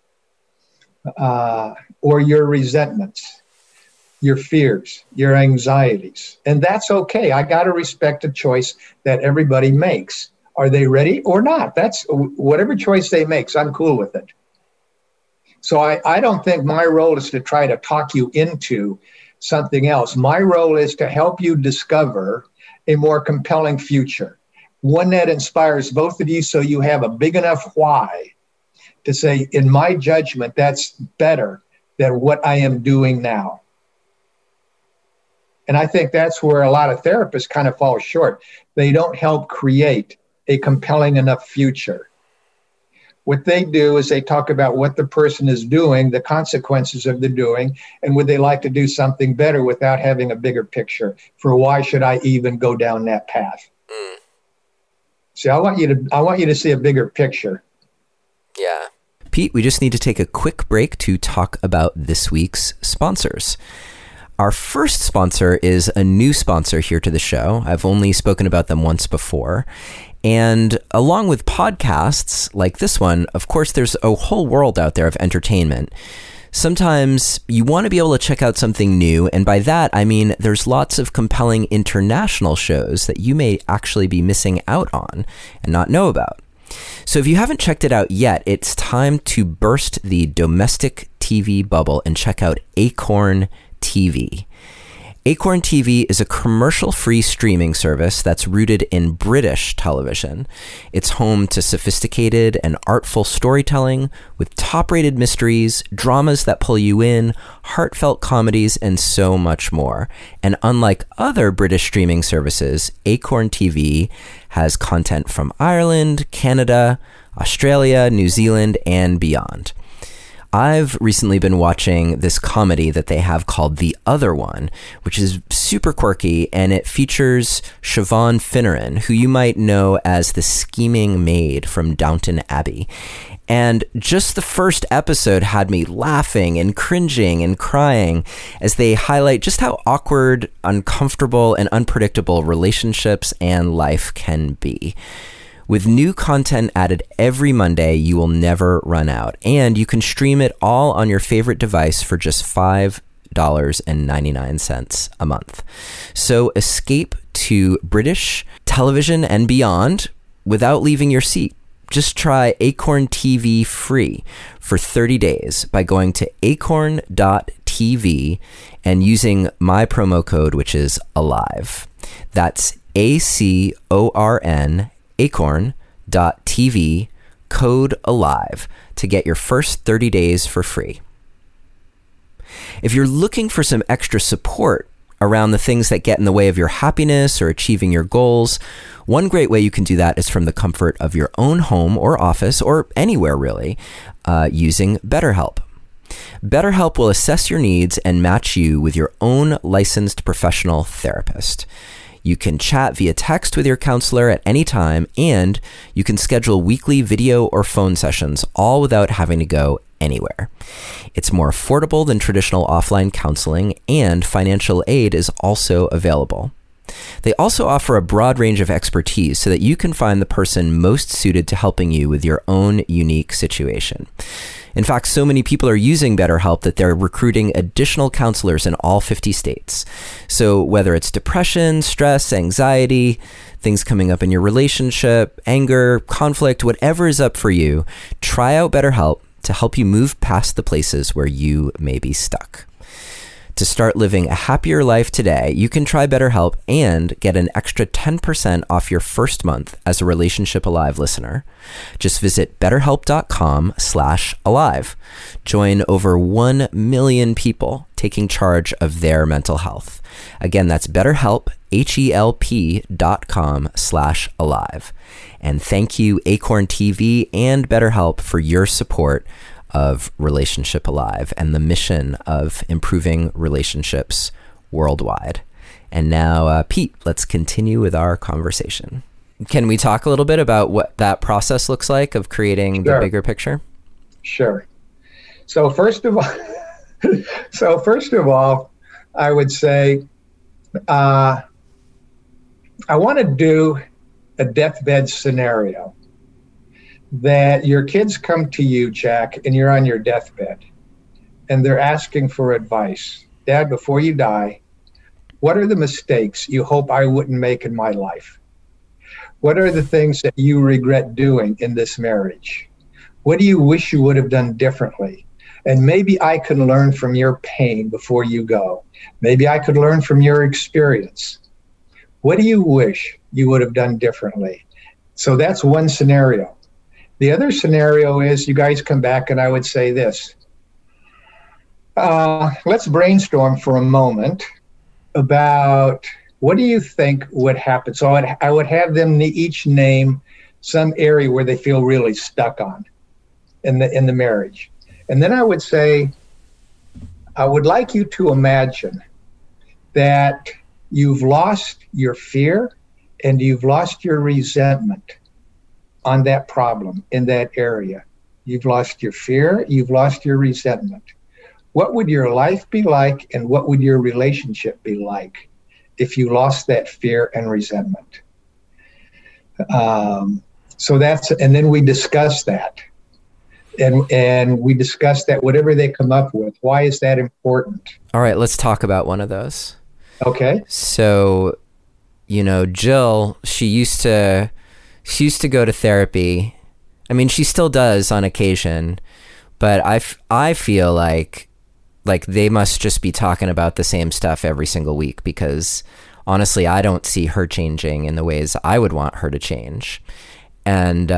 B: or your resentments, your fears, your anxieties. And that's okay. I got to respect a choice that everybody makes. Are they ready or not? That's whatever choice they make. So I'm cool with it. So I don't think my role is to try to talk you into something else. My role is to help you discover a more compelling future, one that inspires both of you so you have a big enough why to say, in my judgment, that's better than what I am doing now. And I think that's where a lot of therapists kind of fall short. They don't help create a compelling enough future. What they do is they talk about what the person is doing, the consequences of the doing, and would they like to do something better without having a bigger picture for why should I even go down that path? See, I want you to see a bigger picture.
A: Yeah. Pete, we just need to take a quick break to talk about this week's sponsors. Our first sponsor is a new sponsor here to the show. I've only spoken about them once before. And along with podcasts like this one, of course, there's a whole world out there of entertainment. Sometimes you want to be able to check out something new. And by that, I mean, there's lots of compelling international shows that you may actually be missing out on and not know about. So if you haven't checked it out yet, it's time to burst the domestic TV bubble and check out Acorn TV. Acorn TV is a commercial-free streaming service that's rooted in British television. It's home to sophisticated and artful storytelling with top-rated mysteries, dramas that pull you in, heartfelt comedies, and so much more. And unlike other British streaming services, Acorn TV has content from Ireland, Canada, Australia, New Zealand, and beyond. I've recently been watching this comedy that they have called The Other One, which is super quirky, and it features Siobhan Finneran, who you might know as the scheming maid from Downton Abbey. And just the first episode had me laughing and cringing and crying as they highlight just how awkward, uncomfortable, and unpredictable relationships and life can be. With new content added every Monday, you will never run out, and you can stream it all on your favorite device for just $5.99 a month. So escape to British television and beyond without leaving your seat. Just try Acorn TV free for 30 days by going to acorn.tv and using my promo code, which is ALIVE. That's ACORN, acorn.tv, code ALIVE to get your first 30 days for free. If you're looking for some extra support around the things that get in the way of your happiness or achieving your goals, one great way you can do that is from the comfort of your own home or office or anywhere really, using BetterHelp. BetterHelp will assess your needs and match you with your own licensed professional therapist. You can chat via text with your counselor at any time, and you can schedule weekly video or phone sessions, all without having to go anywhere. It's more affordable than traditional offline counseling, and financial aid is also available. They also offer a broad range of expertise so that you can find the person most suited to helping you with your own unique situation. In fact, so many people are using BetterHelp that they're recruiting additional counselors in all 50 states. So whether it's depression, stress, anxiety, things coming up in your relationship, anger, conflict, whatever is up for you, try out BetterHelp to help you move past the places where you may be stuck. To start living a happier life today, you can try BetterHelp and get an extra 10% off your first month as a Relationship Alive listener. Just visit betterhelp.com/alive. Join over 1 million people taking charge of their mental health. Again, that's BetterHelp, HELP.com/alive. And thank you, Acorn TV and BetterHelp, for your support of Relationship Alive and the mission of improving relationships worldwide. And now, Pete, let's continue with our conversation. Can we talk a little bit about what that process looks like of creating the bigger picture?
B: Sure. So first of all, I would say I want to do a deathbed scenario. That your kids come to you, Jack, and you're on your deathbed, and they're asking for advice. Dad, before you die, what are the mistakes you hope I wouldn't make in my life? What are the things that you regret doing in this marriage? What do you wish you would have done differently? And maybe I can learn from your pain before you go. Maybe I could learn from your experience. What do you wish you would have done differently? So that's one scenario. The other scenario is you guys come back and I would say this. Let's brainstorm for a moment about what do you think would happen? So I would have them each name some area where they feel really stuck on in the marriage. And then I would say, I would like you to imagine that you've lost your fear and you've lost your resentment on that problem in that area. You've lost your fear, you've lost your resentment. What would your life be like and what would your relationship be like if you lost that fear and resentment? And then we discuss that. And we discuss that, whatever they come up with. Why is that important?
A: All right, let's talk about one of those.
B: Okay.
A: So, Jill, she used to go to therapy. I mean, she still does on occasion, but I feel like like they must just be talking about the same stuff every single week, because honestly, I don't see her changing in the ways I would want her to change. And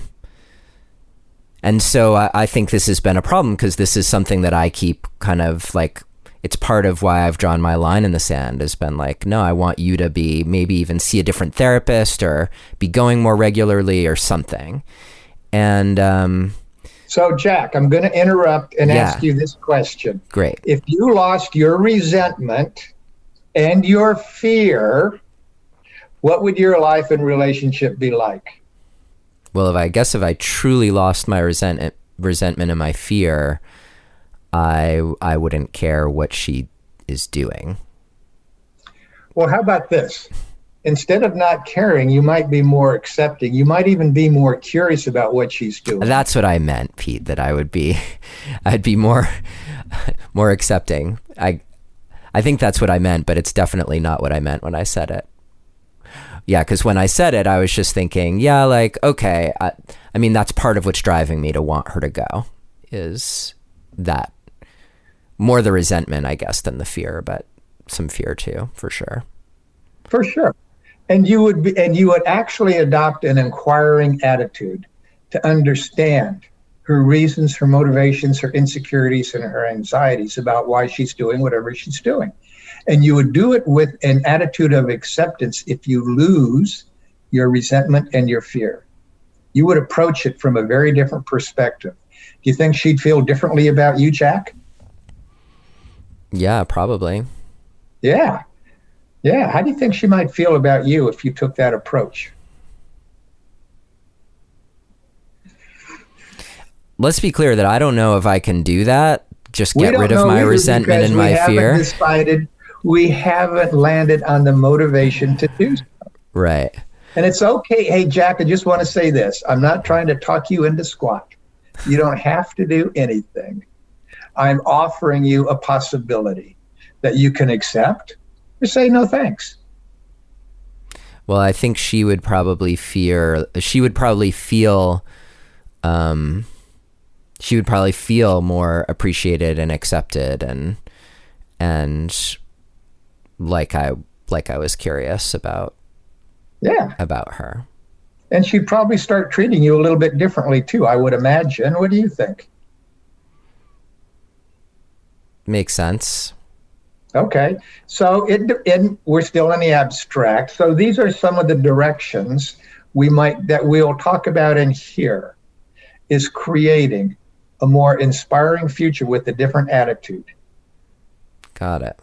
A: so I think this has been a problem, because this is something that I keep kind of like, it's part of why I've drawn my line in the sand, has been like, no, I want you to be, maybe even see a different therapist or be going more regularly or something. And
B: so Jack, I'm going to interrupt and ask you this question.
A: Great.
B: If you lost your resentment and your fear, what would your life and relationship be like?
A: Well, if I truly lost my resentment and my fear, I wouldn't care what she is doing.
B: Well, how about this? Instead of not caring, you might be more accepting. You might even be more curious about what she's doing.
A: That's what I meant, Pete, that I'd be more accepting. I think that's what I meant, but it's definitely not what I meant when I said it. Yeah, because when I said it, I was just thinking, yeah, like, okay. I mean, that's part of what's driving me to want her to go, is that. More the resentment, I guess, than the fear, but some fear too, for sure.
B: For sure. And you would actually adopt an inquiring attitude to understand her reasons, her motivations, her insecurities, and her anxieties about why she's doing whatever she's doing. And you would do it with an attitude of acceptance if you lose your resentment and your fear. You would approach it from a very different perspective. Do you think she'd feel differently about you, Jack?
A: Yeah, probably.
B: Yeah. Yeah. How do you think she might feel about you if you took that approach?
A: Let's be clear that I don't know if I can do that. Just get rid of my resentment and my fear.
B: We haven't landed on the motivation to do so.
A: Right.
B: And it's okay. Hey, Jack, I just want to say this. I'm not trying to talk you into squat. You don't have to do anything. I'm offering you a possibility that you can accept or say no thanks.
A: Well, I think she would probably feel more appreciated and accepted, and like I was curious about her.
B: And she'd probably start treating you a little bit differently too, I would imagine. What do you think?
A: Makes sense.
B: Okay. So we're still in the abstract. So these are some of the directions that we'll talk about in here, is creating a more inspiring future with a different attitude.
A: Got it.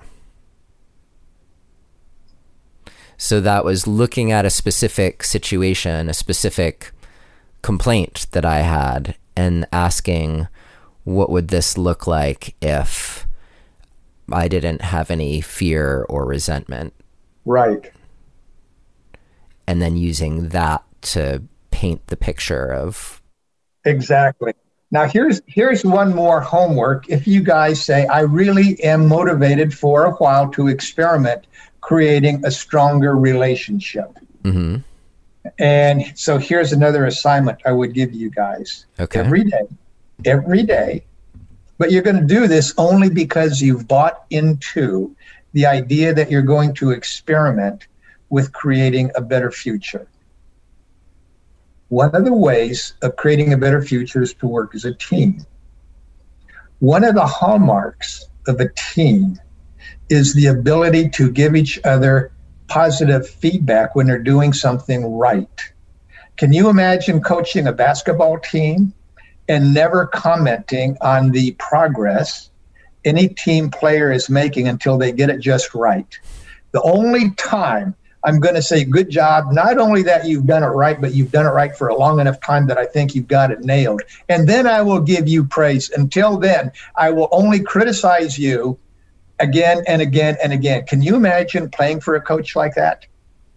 A: So that was looking at a specific situation, a specific complaint that I had, and asking, what would this look like if I didn't have any fear or resentment?
B: Right.
A: And then using that to paint the picture of...
B: Exactly. Now, here's one more homework. If you guys say, I really am motivated for a while to experiment creating a stronger relationship.
A: Mm-hmm.
B: And so here's another assignment I would give you guys.
A: Okay.
B: Every day. But you're going to do this only because you've bought into the idea that you're going to experiment with creating a better future. One of the ways of creating a better future is to work as a team. One of the hallmarks of a team is the ability to give each other positive feedback when they're doing something right. Can you imagine coaching a basketball team and never commenting on the progress any team player is making until they get it just right? The only time I'm going to say good job, not only that you've done it right, but you've done it right for a long enough time that I think you've got it nailed. And then I will give you praise. Until then, I will only criticize you again and again and again. Can you imagine playing for a coach like that?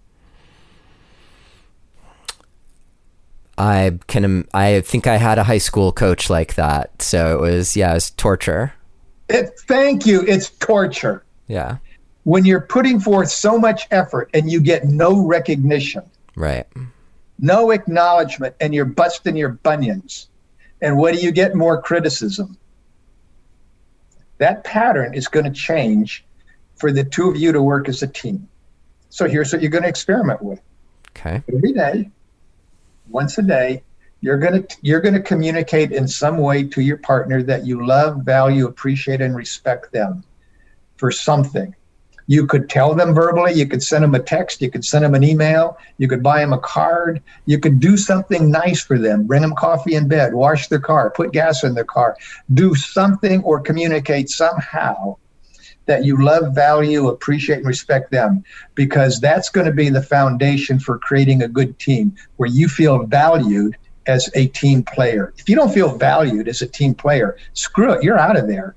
A: I think I had a high school coach like that. So it was torture.
B: Thank you. It's torture.
A: Yeah.
B: When you're putting forth so much effort and you get no recognition.
A: Right.
B: No acknowledgement, and you're busting your bunions. And what do you get? More criticism. that pattern is going to change for the two of you to work as a team. So here's what you're going to experiment with.
A: Okay.
B: Every day, once a day, you're going to communicate in some way to your partner that you love, value, appreciate, and respect them for something. You could tell them verbally, you could send them a text, you could send them an email, you could buy them a card, you could do something nice for them, bring them coffee in bed, wash their car, put gas in their car, do something or communicate somehow that you love, value, appreciate, and respect them, because that's going to be the foundation for creating a good team where you feel valued as a team player. If you don't feel valued as a team player, screw it, you're out of there.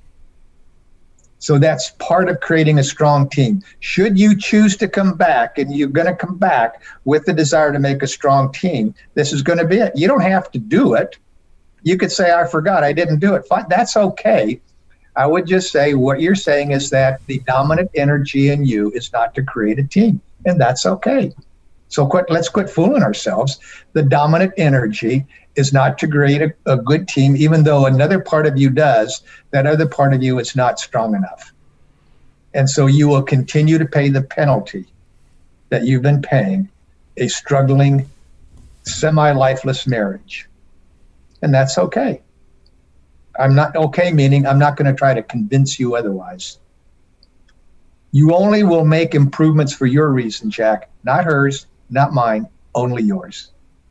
B: So that's part of creating a strong team. Should you choose to come back, and you're going to come back with the desire to make a strong team, this is going to be it. You don't have to do it. You could say, I forgot, I didn't do it. Fine, that's okay. I would just say what you're saying is that the dominant energy in you is not to create a team, and that's okay. So let's quit fooling ourselves. The dominant energy is not to create a good team, even though another part of you does. That other part of you is not strong enough. And so you will continue to pay the penalty that you've been paying a struggling, semi-lifeless marriage. And that's okay. I'm not okay, meaning I'm not going to try to convince you otherwise. You only will make improvements for your reason, Jack, not hers, not mine, only yours.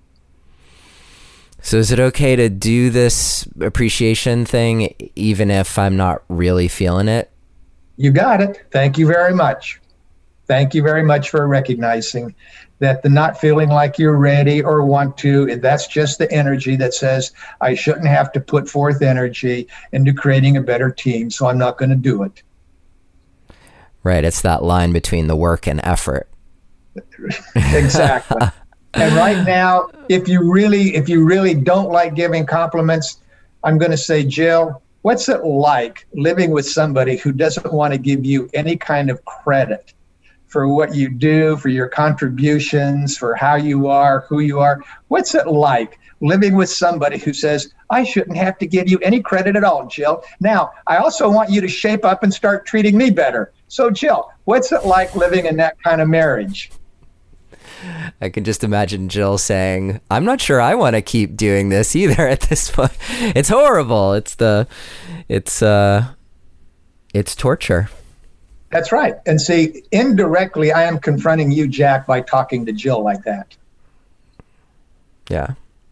A: So is it okay to do this appreciation thing even if I'm not really feeling it?
B: You got it. Thank you very much. Thank you very much for recognizing that the not feeling like you're ready or want to, that's just the energy that says, I shouldn't have to put forth energy into creating a better team, so I'm not going to do it.
A: Right. It's that line between the work and effort.
B: Exactly. And right now, if you really don't like giving compliments, I'm going to say, Jill, what's it like living with somebody who doesn't want to give you any kind of credit for what you do, for your contributions, for how you are, who you are? What's it like living with somebody who says, I shouldn't have to give you any credit at all, Jill? Now, I also want you to shape up and start treating me better. So, Jill, what's it like living in that kind of marriage?
A: I can just imagine Jill saying, I'm not sure I want to keep doing this either at this point. It's horrible. It's torture.
B: That's right. And see, indirectly, I am confronting you, Jack, by talking to Jill like that.
A: Yeah.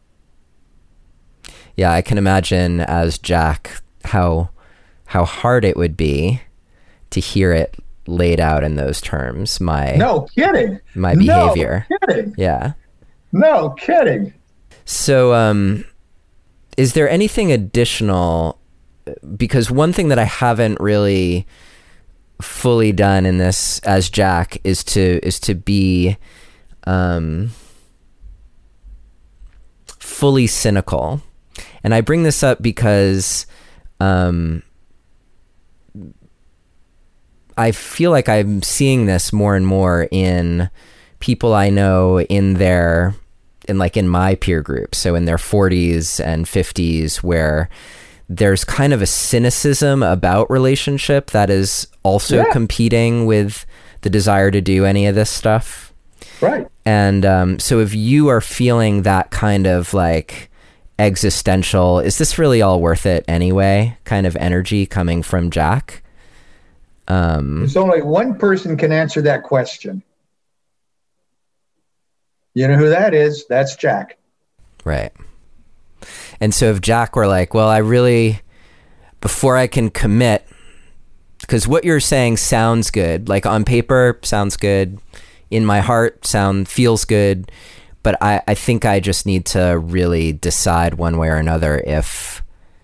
A: Yeah, I can imagine as Jack how hard it would be to hear it laid out in those terms.
B: No kidding.
A: My behavior.
B: No kidding.
A: Yeah.
B: No kidding.
A: So, is there anything additional? Because one thing that I haven't really fully done in this as Jack is to be fully cynical. And I bring this up because I feel like I'm seeing this more and more in people I know in my peer group. So in their 40s and 50s, where there's kind of a cynicism about relationship that is also competing with the desire to do any of this stuff.
B: Right.
A: And so if you are feeling that kind of like existential, is this really all worth it anyway, kind of energy coming from Jack?
B: There's only one person can answer that question. You know who that is? That's Jack.
A: Right. And so if Jack were like, well, I really, before I can commit, because what you're saying sounds good, like on paper sounds good, in my heart feels good, but I think I just need to really decide one way or another if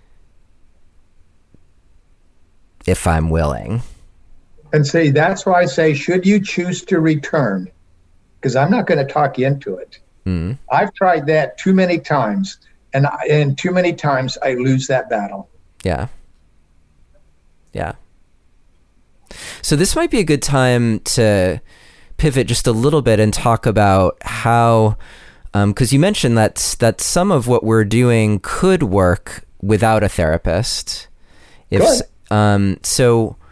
A: I'm willing.
B: And see, that's why I say, should you choose to return? Because I'm not going to talk you into it. Mm. I've tried that too many times, and too many times I lose that battle.
A: Yeah. Yeah. So this might be a good time to pivot just a little bit and talk about how, because you mentioned that some of what we're doing could work without a therapist. So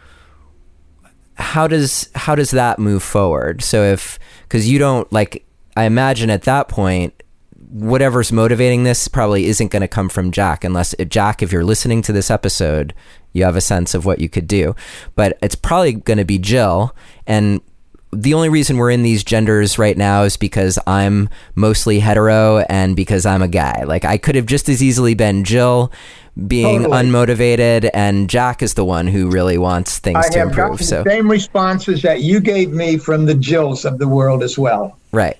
A: how does that move forward? So because you don't, like, I imagine at that point, whatever's motivating this probably isn't going to come from Jack, unless Jack, if you're listening to this episode, you have a sense of what you could do, but it's probably going to be Jill. And the only reason we're in these genders right now is because I'm mostly hetero and because I'm a guy. Like, I could have just as easily been Jill being unmotivated, and Jack is the one who really wants things to improve.
B: I have gotten the same responses that you gave me from the Jills of the world as well.
A: Right.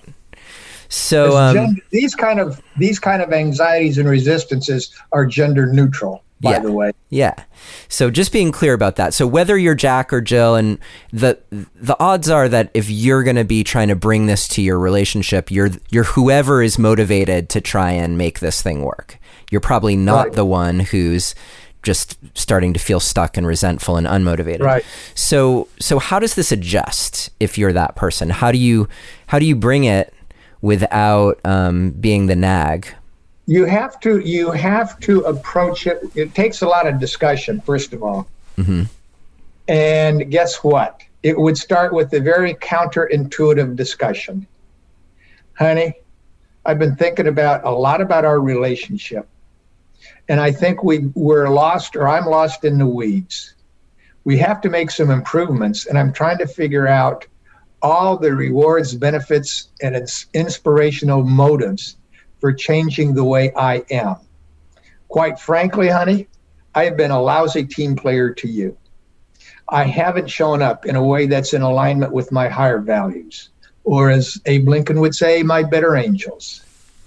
A: So
B: these kind of anxieties and resistances are gender neutral, by the way.
A: Yeah. So just being clear about that. So whether you're Jack or Jill, and the odds are that if you're going to be trying to bring this to your relationship, you're whoever is motivated to try and make this thing work. You're probably not the one who's just starting to feel stuck and resentful and unmotivated.
B: Right.
A: So how does this adjust if you're that person? How do you bring it without being the nag?
B: You have to approach it. It takes a lot of discussion, first of all.
A: Mm-hmm.
B: And guess what? It would start with a very counterintuitive discussion. Honey, I've been thinking a lot about our relationship. And I think we're lost, or I'm lost in the weeds. We have to make some improvements. And I'm trying to figure out all the rewards, benefits, and its inspirational motives for changing the way I am. Quite frankly, honey, I have been a lousy team player to you. I haven't shown up in a way that's in alignment with my higher values, or as Abe Lincoln would say, my better angels.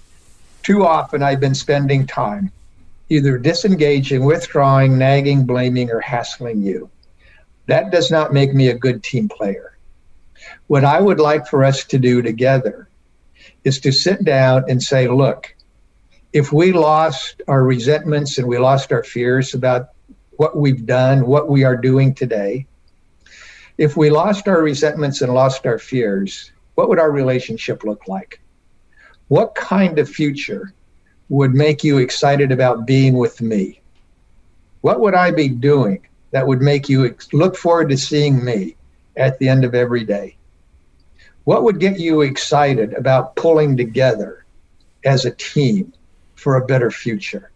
B: Too often I've been spending time either disengaging, withdrawing, nagging, blaming, or hassling you. That does not make me a good team player. What I would like for us to do together is to sit down and say, look, if we lost our resentments and we lost our fears about what we've done, what we are doing today, if we lost our resentments and lost our fears, what would our relationship look like? What kind of future would make you excited about being with me? What would I be doing that would make you look forward to seeing me at the end of every day? What would get you excited about pulling together as a team for a better future?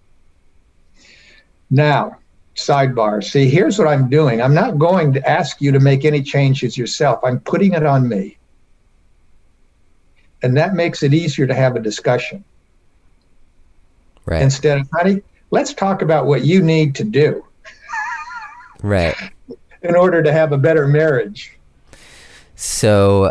B: Now, sidebar. See, here's what I'm doing. I'm not going to ask you to make any changes yourself. I'm putting it on me. And that makes it easier to have a discussion.
A: Right.
B: Instead of, honey, let's talk about what you need to do.
A: Right.
B: In order to have a better marriage.
A: So,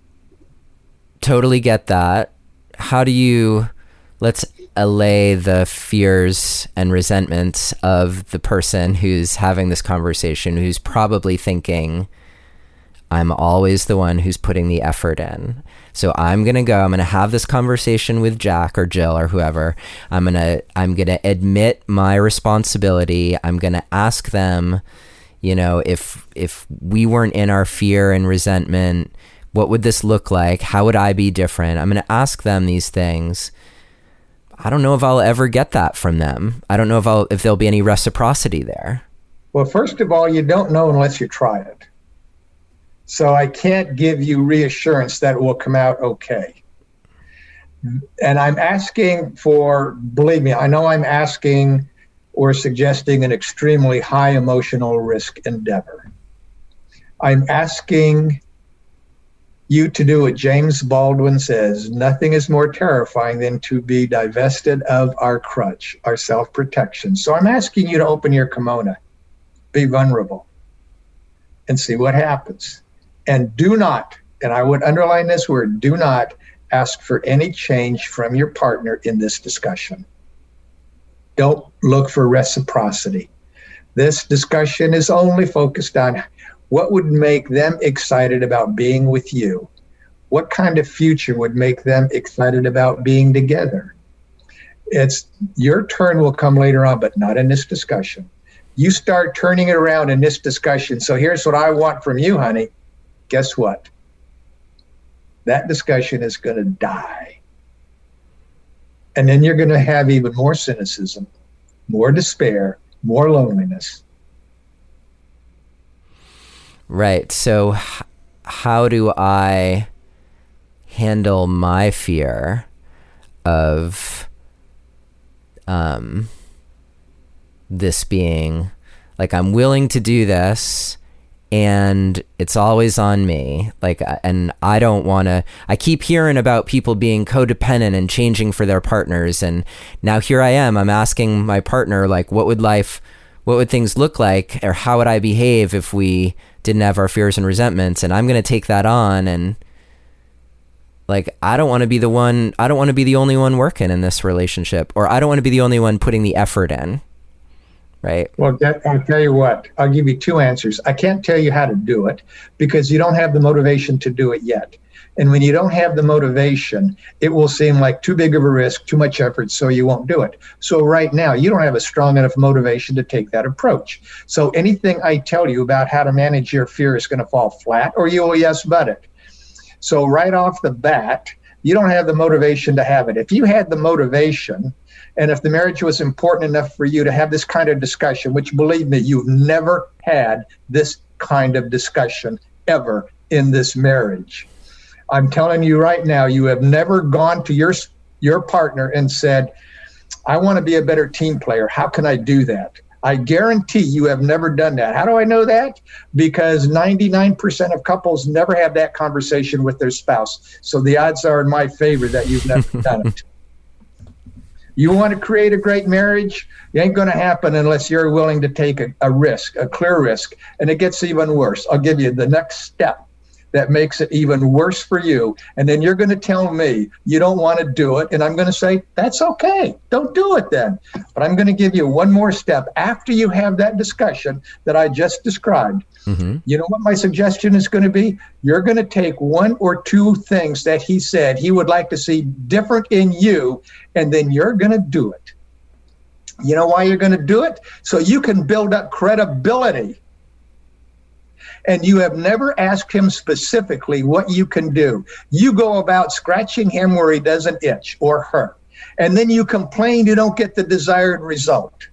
A: totally get that. How do you, let's allay the fears and resentments of the person who's having this conversation, who's probably thinking, I'm always the one who's putting the effort in. So I'm going to have this conversation with Jack or Jill or whoever. I'm going to admit my responsibility. I'm going to ask them, if we weren't in our fear and resentment, what would this look like? How would I be different? I'm going to ask them these things. I don't know if I'll ever get that from them. I don't know if there'll be any reciprocity there.
B: Well, first of all, you don't know unless you try it. So I can't give you reassurance that it will come out okay. And I'm asking for, believe me, I know I'm asking or suggesting an extremely high emotional risk endeavor. I'm asking you to do what James Baldwin says, nothing is more terrifying than to be divested of our crutch, our self-protection. So I'm asking you to open your kimono, be vulnerable, and see what happens. And do not, and I would underline this word, do not ask for any change from your partner in this discussion. Don't look for reciprocity. This discussion is only focused on what would make them excited about being with you. What kind of future would make them excited about being together? It's your turn will come later on, but not in this discussion. You start turning it around in this discussion. So here's what I want from you, honey. Guess what? That discussion is going to die. And then you're going to have even more cynicism, more despair, more loneliness.
A: Right. So how do I handle my fear of this being like, I'm willing to do this and it's always on me, like, and I don't want to. I keep hearing about people being codependent and changing for their partners, and now here I am, I'm asking my partner, like, what would things look like, or how would I behave if we didn't have our fears and resentments? And I'm going to take that on, and like, I don't want to be the only one working in this relationship, or I don't want to be the only one putting the effort in. Right.
B: Well, I'll tell you what, I'll give you two answers. I can't tell you how to do it because you don't have the motivation to do it yet. And when you don't have the motivation, it will seem like too big of a risk, too much effort, so you won't do it. So right now, you don't have a strong enough motivation to take that approach. So anything I tell you about how to manage your fear is going to fall flat, or you will yes but it. So right off the bat, you don't have the motivation to have it. If you had the motivation, and if the marriage was important enough for you to have this kind of discussion, which, believe me, you've never had this kind of discussion ever in this marriage. I'm telling you right now, you have never gone to your partner and said, I want to be a better team player. How can I do that? I guarantee you have never done that. How do I know that? Because 99% of couples never have that conversation with their spouse. So the odds are in my favor that you've never done it. You want to create a great marriage? It ain't going to happen unless you're willing to take a risk, a clear risk. And it gets even worse. I'll give you the next step that makes it even worse for you. And then you're going to tell me you don't want to do it. And I'm going to say, that's okay. Don't do it then. But I'm going to give you one more step after you have that discussion that I just described. Mm-hmm. You know what my suggestion is going to be? You're going to take one or two things that he said he would like to see different in you, and then you're going to do it. You know why you're going to do it? So you can build up credibility. And you have never asked him specifically what you can do. You go about scratching him where he doesn't itch or hurt. And then you complain you don't get the desired result.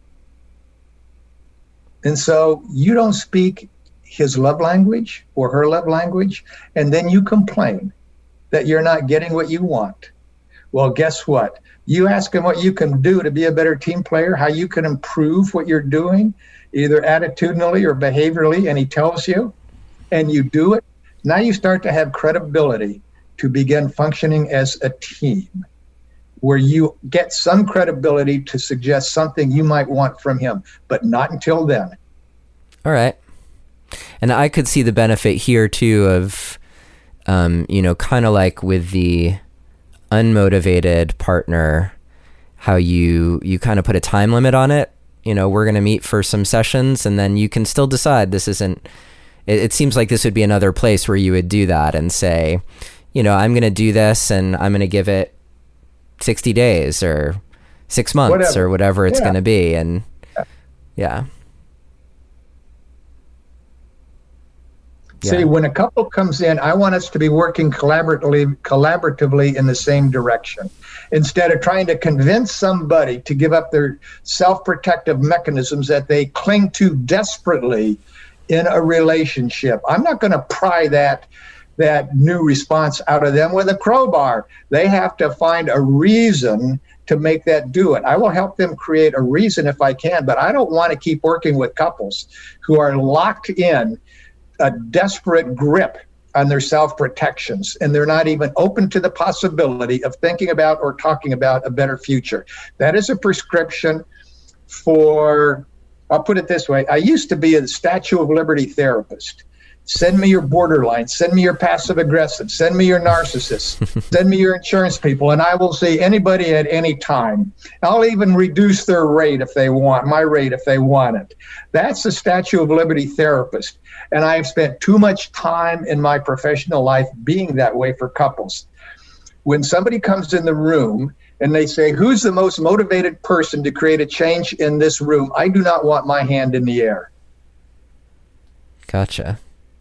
B: And so you don't speak his love language or her love language, and then you complain that you're not getting what you want. Well, guess what? You ask him what you can do to be a better team player, how you can improve what you're doing, either attitudinally or behaviorally, and he tells you, and you do it. Now you start to have credibility to begin functioning as a team, where you get some credibility to suggest something you might want from him, but not until then.
A: All right. And I could see the benefit here too of, kind of like with the unmotivated partner, how you kind of put a time limit on it. We're going to meet for some sessions, and then you can still decide this isn't, it seems like this would be another place where you would do that and say, I'm going to do this and I'm going to give it 60 days or 6 months or whatever it's going to be. And yeah.
B: See, when a couple comes in, I want us to be working collaboratively in the same direction. Instead of trying to convince somebody to give up their self-protective mechanisms that they cling to desperately in a relationship. I'm not going to pry that new response out of them with a crowbar. They have to find a reason to make that do it. I will help them create a reason if I can, but I don't want to keep working with couples who are locked in a desperate grip on their self-protections, and they're not even open to the possibility of thinking about or talking about a better future. That is a prescription for, I'll put it this way, I used to be a Statue of Liberty therapist. Send me your borderline, send me your passive aggressive, send me your narcissist, send me your insurance people, and I will see anybody at any time. I'll even reduce their rate if they want, my rate if they want it. That's the Statue of Liberty therapist. And I have spent too much time in my professional life being that way for couples. When somebody comes in the room and they say, who's the most motivated person to create a change in this room? I do not want my hand in the air.
A: Gotcha.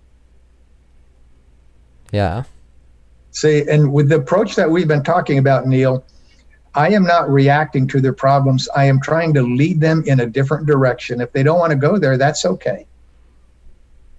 A: Yeah.
B: See, and with the approach that we've been talking about, Neil, I am not reacting to their problems. I am trying to lead them in a different direction. If they don't want to go there, that's okay.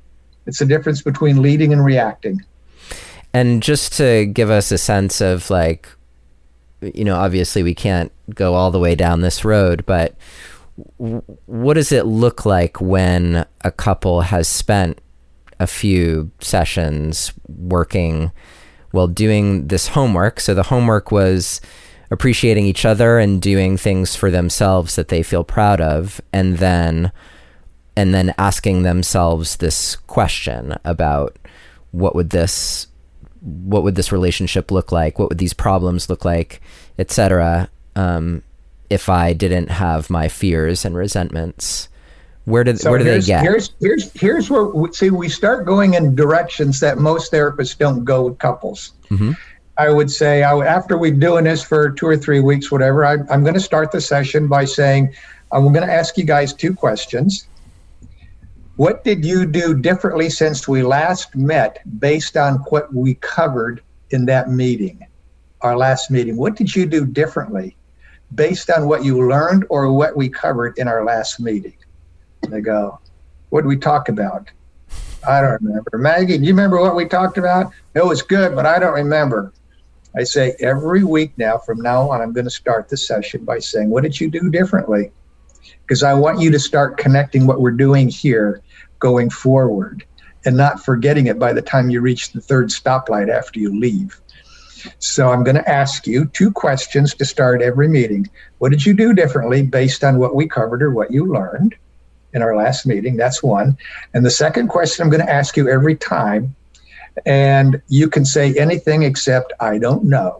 B: It's the difference between leading and reacting.
A: And just to give us a sense of like, obviously we can't go all the way down this road, but what does it look like when a couple has spent a few sessions working, doing this homework? So the homework was appreciating each other and doing things for themselves that they feel proud of, and then asking themselves this question about what would this relationship look like? What would these problems look like, etc. If I didn't have my fears and resentments? Where do they get?
B: Here's where we start going in directions that most therapists don't go with couples.
A: Mm-hmm.
B: I would say after we're doing this for 2 or 3 weeks, whatever, I'm going to start the session by saying, I'm going to ask you guys 2 questions. What did you do differently since we last met based on what we covered in that meeting, our last meeting? What did you do differently based on what you learned or what we covered in our last meeting? And they go, what did we talk about? I don't remember. Maggie, do you remember what we talked about? It was good, but I don't remember. I say every week now, from now on, I'm going to start the session by saying, what did you do differently? Because I want you to start connecting what we're doing here going forward and not forgetting it by the time you reach the 3rd stoplight after you leave. So I'm going to ask you 2 questions to start every meeting. What did you do differently based on what we covered or what you learned in our last meeting? That's one. And the second question I'm going to ask you every time, and you can say anything except I don't know.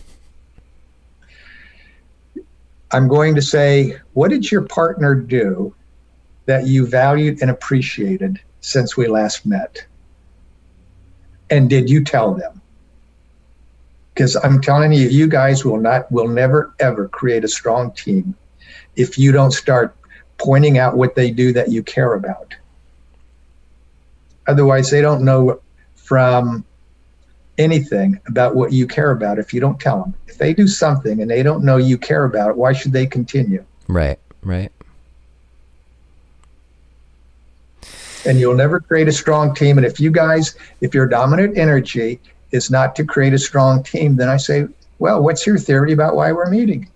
B: I'm going to say, what did your partner do that you valued and appreciated since we last met? And did you tell them? Because I'm telling you, you guys will never, ever create a strong team if you don't start pointing out what they do that you care about. Otherwise, they don't know from anything about what you care about if you don't tell them. If they do something and they don't know you care about it, why should they continue?
A: Right.
B: And you'll never create a strong team. And if your dominant energy is not to create a strong team, then I say, well, what's your theory about why we're meeting?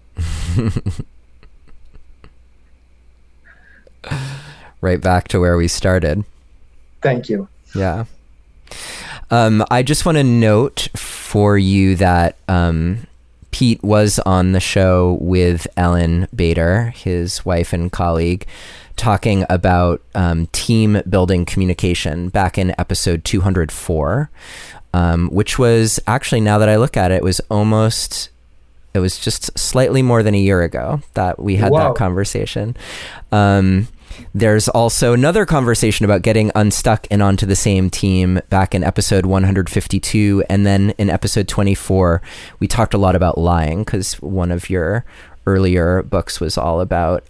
A: Right back to where we started.
B: Thank you.
A: Yeah. I just want to note for you that Pete was on the show with Ellen Bader, his wife and colleague, talking about team building communication back in episode 204, which was actually, now that I look at it, it was just slightly more than a year ago that we had that conversation. There's also another conversation about getting unstuck and onto the same team back in episode 152. And then in episode 24, we talked a lot about lying, because one of your earlier books was all about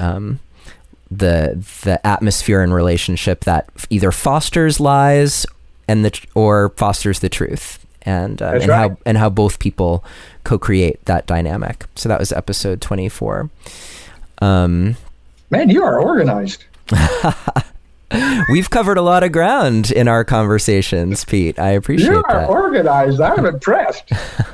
A: the atmosphere in relationship that either fosters lies or fosters the truth. And how both people co-create that dynamic. So that was episode 24.
B: Man, you are organized.
A: We've covered a lot of ground in our conversations, Pete. I appreciate that.
B: You are organized. I'm impressed.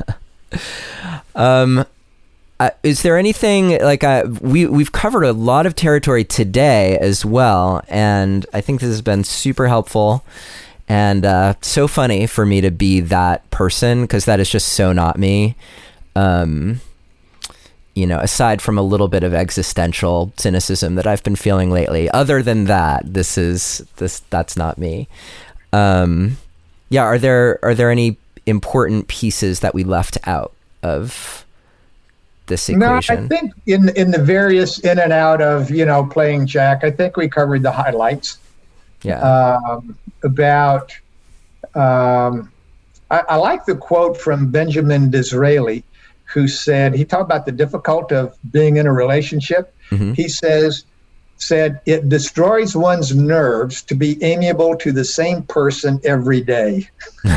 A: Is there anything we've covered a lot of territory today as well, and I think this has been super helpful and so funny for me to be that person, because that is just so not me. Aside from a little bit of existential cynicism that I've been feeling lately, other than that, that's not me. Are there any important pieces that we left out of this equation?
B: No, I think in the various in and out of, playing Jack, I think we covered the highlights.
A: Yeah.
B: I like the quote from Benjamin Disraeli, who said, he talked about the difficulty of being in a relationship.
A: Mm-hmm.
B: He said, it destroys one's nerves to be amiable to the same person every day.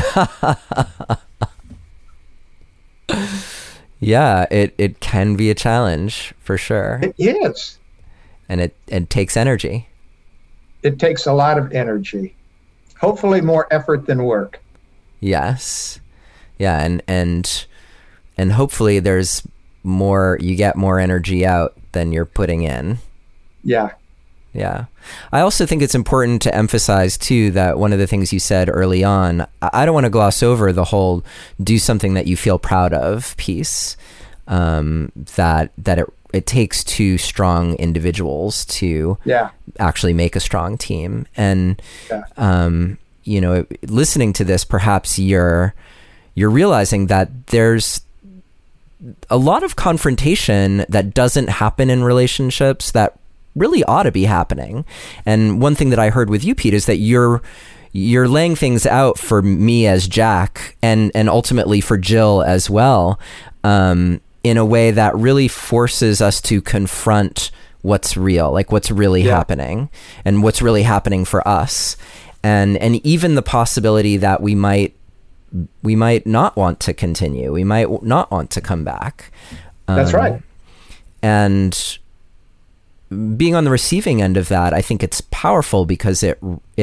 A: Yeah, it can be a challenge for sure.
B: It is.
A: And it takes energy.
B: It takes a lot of energy. hopefully more effort than work.
A: Yes. Yeah. And hopefully there's more, you get more energy out than you're putting in.
B: Yeah.
A: Yeah. I also think it's important to emphasize too that one of the things you said early on, I don't want to gloss over the whole do something that you feel proud of piece, that it takes two strong individuals to actually make a strong team. And, you know, listening to this, perhaps you're realizing that there's a lot of confrontation that doesn't happen in relationships that really ought to be happening. And one thing that I heard with you, Pete, is that you're laying things out for me as Jack and ultimately for Jill as well, in a way that really forces us to confront what's real, like what's really happening and what's really happening for us. And even the possibility that we might not want to continue. We might not want to come back.
B: That's right.
A: And being on the receiving end of that, I think it's powerful because it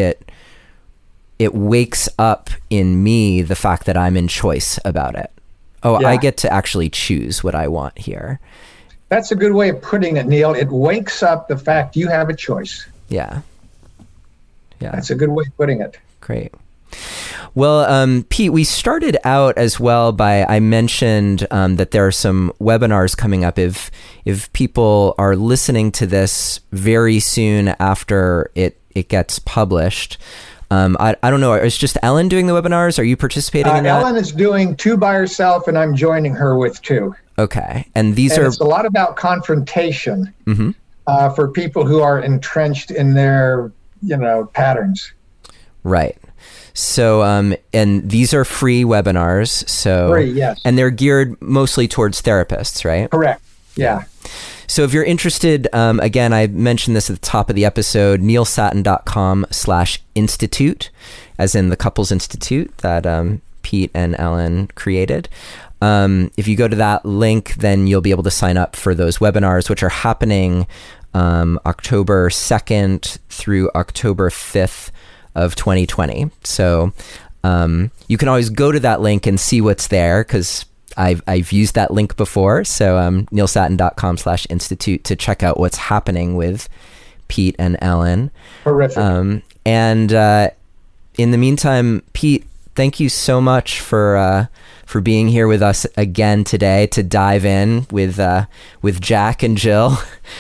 A: wakes up in me the fact that I'm in choice about it. I get to actually choose what I want here.
B: That's a good way of putting it, Neil. It wakes up the fact you have a choice.
A: Yeah.
B: That's a good way of putting it.
A: Great. Well, Pete, we started out as well I mentioned that there are some webinars coming up. If people are listening to this very soon after it gets published, I don't know, is just Ellen doing the webinars? Are you participating in that?
B: Ellen is doing 2 by herself, and I'm joining her with 2.
A: Okay. And it's
B: a lot about confrontation for people who are entrenched in their, patterns.
A: Right. So, and these are free webinars. So,
B: free, yes.
A: And they're geared mostly towards therapists, right?
B: Correct. Yeah.
A: So if you're interested, again, I mentioned this at the top of the episode, neilsattin.com/institute, as in the Couples Institute that Pete and Ellen created. If you go to that link, then you'll be able to sign up for those webinars, which are happening October 2nd through October 5th of 2020. So you can always go to that link and see what's there, because I've used that link before. So neilsattin.com/institute to check out what's happening with Pete and Ellen.
B: Terrific.
A: And in the meantime, Pete, thank you so much for being here with us again today to dive in with Jack and Jill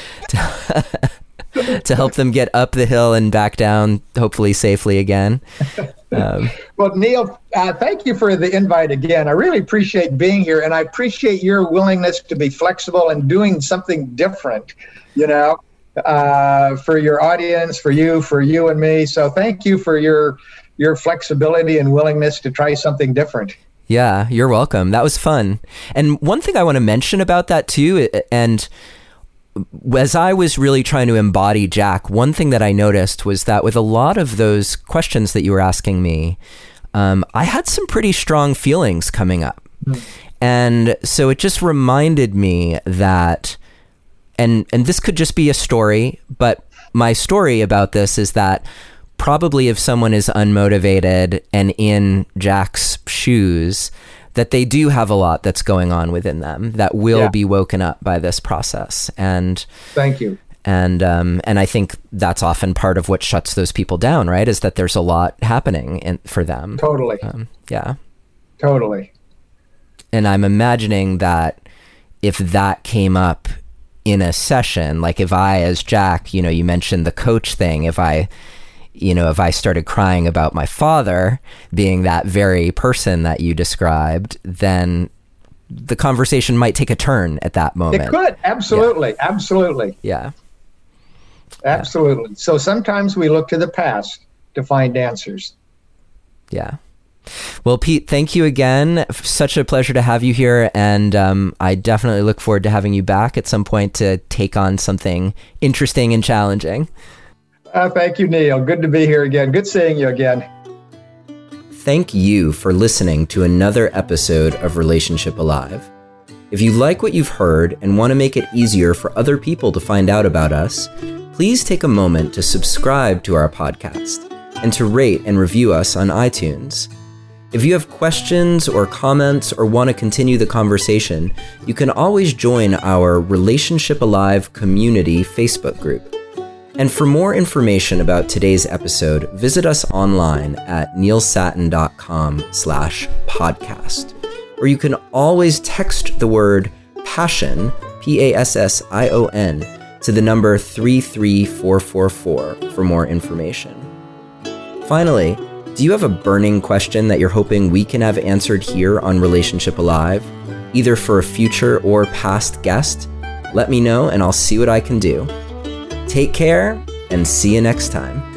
A: to help them get up the hill and back down, hopefully safely again.
B: Well, Neil, thank you for the invite again. I really appreciate being here, and I appreciate your willingness to be flexible and doing something different, for your audience, for you and me. So thank you for your flexibility and willingness to try something different.
A: Yeah, you're welcome. That was fun. And one thing I want to mention about that too, and as I was really trying to embody Jack, one thing that I noticed was that with a lot of those questions that you were asking me, I had some pretty strong feelings coming up. And so it just reminded me that, and this could just be a story, but my story about this is that probably if someone is unmotivated and in Jack's shoes, that they do have a lot that's going on within them that will be woken up by this process. And
B: thank you.
A: And I think that's often part of what shuts those people down, right? Is that there's a lot happening for them.
B: Totally.
A: Yeah.
B: Totally.
A: And I'm imagining that if that came up in a session, like if I, as Jack, you mentioned the coach thing, if I started crying about my father being that very person that you described, then the conversation might take a turn at that moment.
B: It could. Absolutely. Yeah. Absolutely.
A: Yeah.
B: Absolutely. So sometimes we look to the past to find answers.
A: Yeah. Well, Pete, thank you again. Such a pleasure to have you here. And I definitely look forward to having you back at some point to take on something interesting and challenging.
B: Thank you, Neil. Good to be here again. Good seeing you again.
A: Thank you for listening to another episode of Relationship Alive. If you like what you've heard and want to make it easier for other people to find out about us, please take a moment to subscribe to our podcast. and to rate and review us on iTunes. If you have questions or comments or want to continue the conversation, you can always join our Relationship Alive community Facebook group. And for more information about today's episode, visit us online at neilsattin.com/podcast. Or you can always text the word PASSION, PASSION, to the number 33444 for more information. Finally, do you have a burning question that you're hoping we can have answered here on Relationship Alive, either for a future or past guest? Let me know and I'll see what I can do. Take care and see you next time.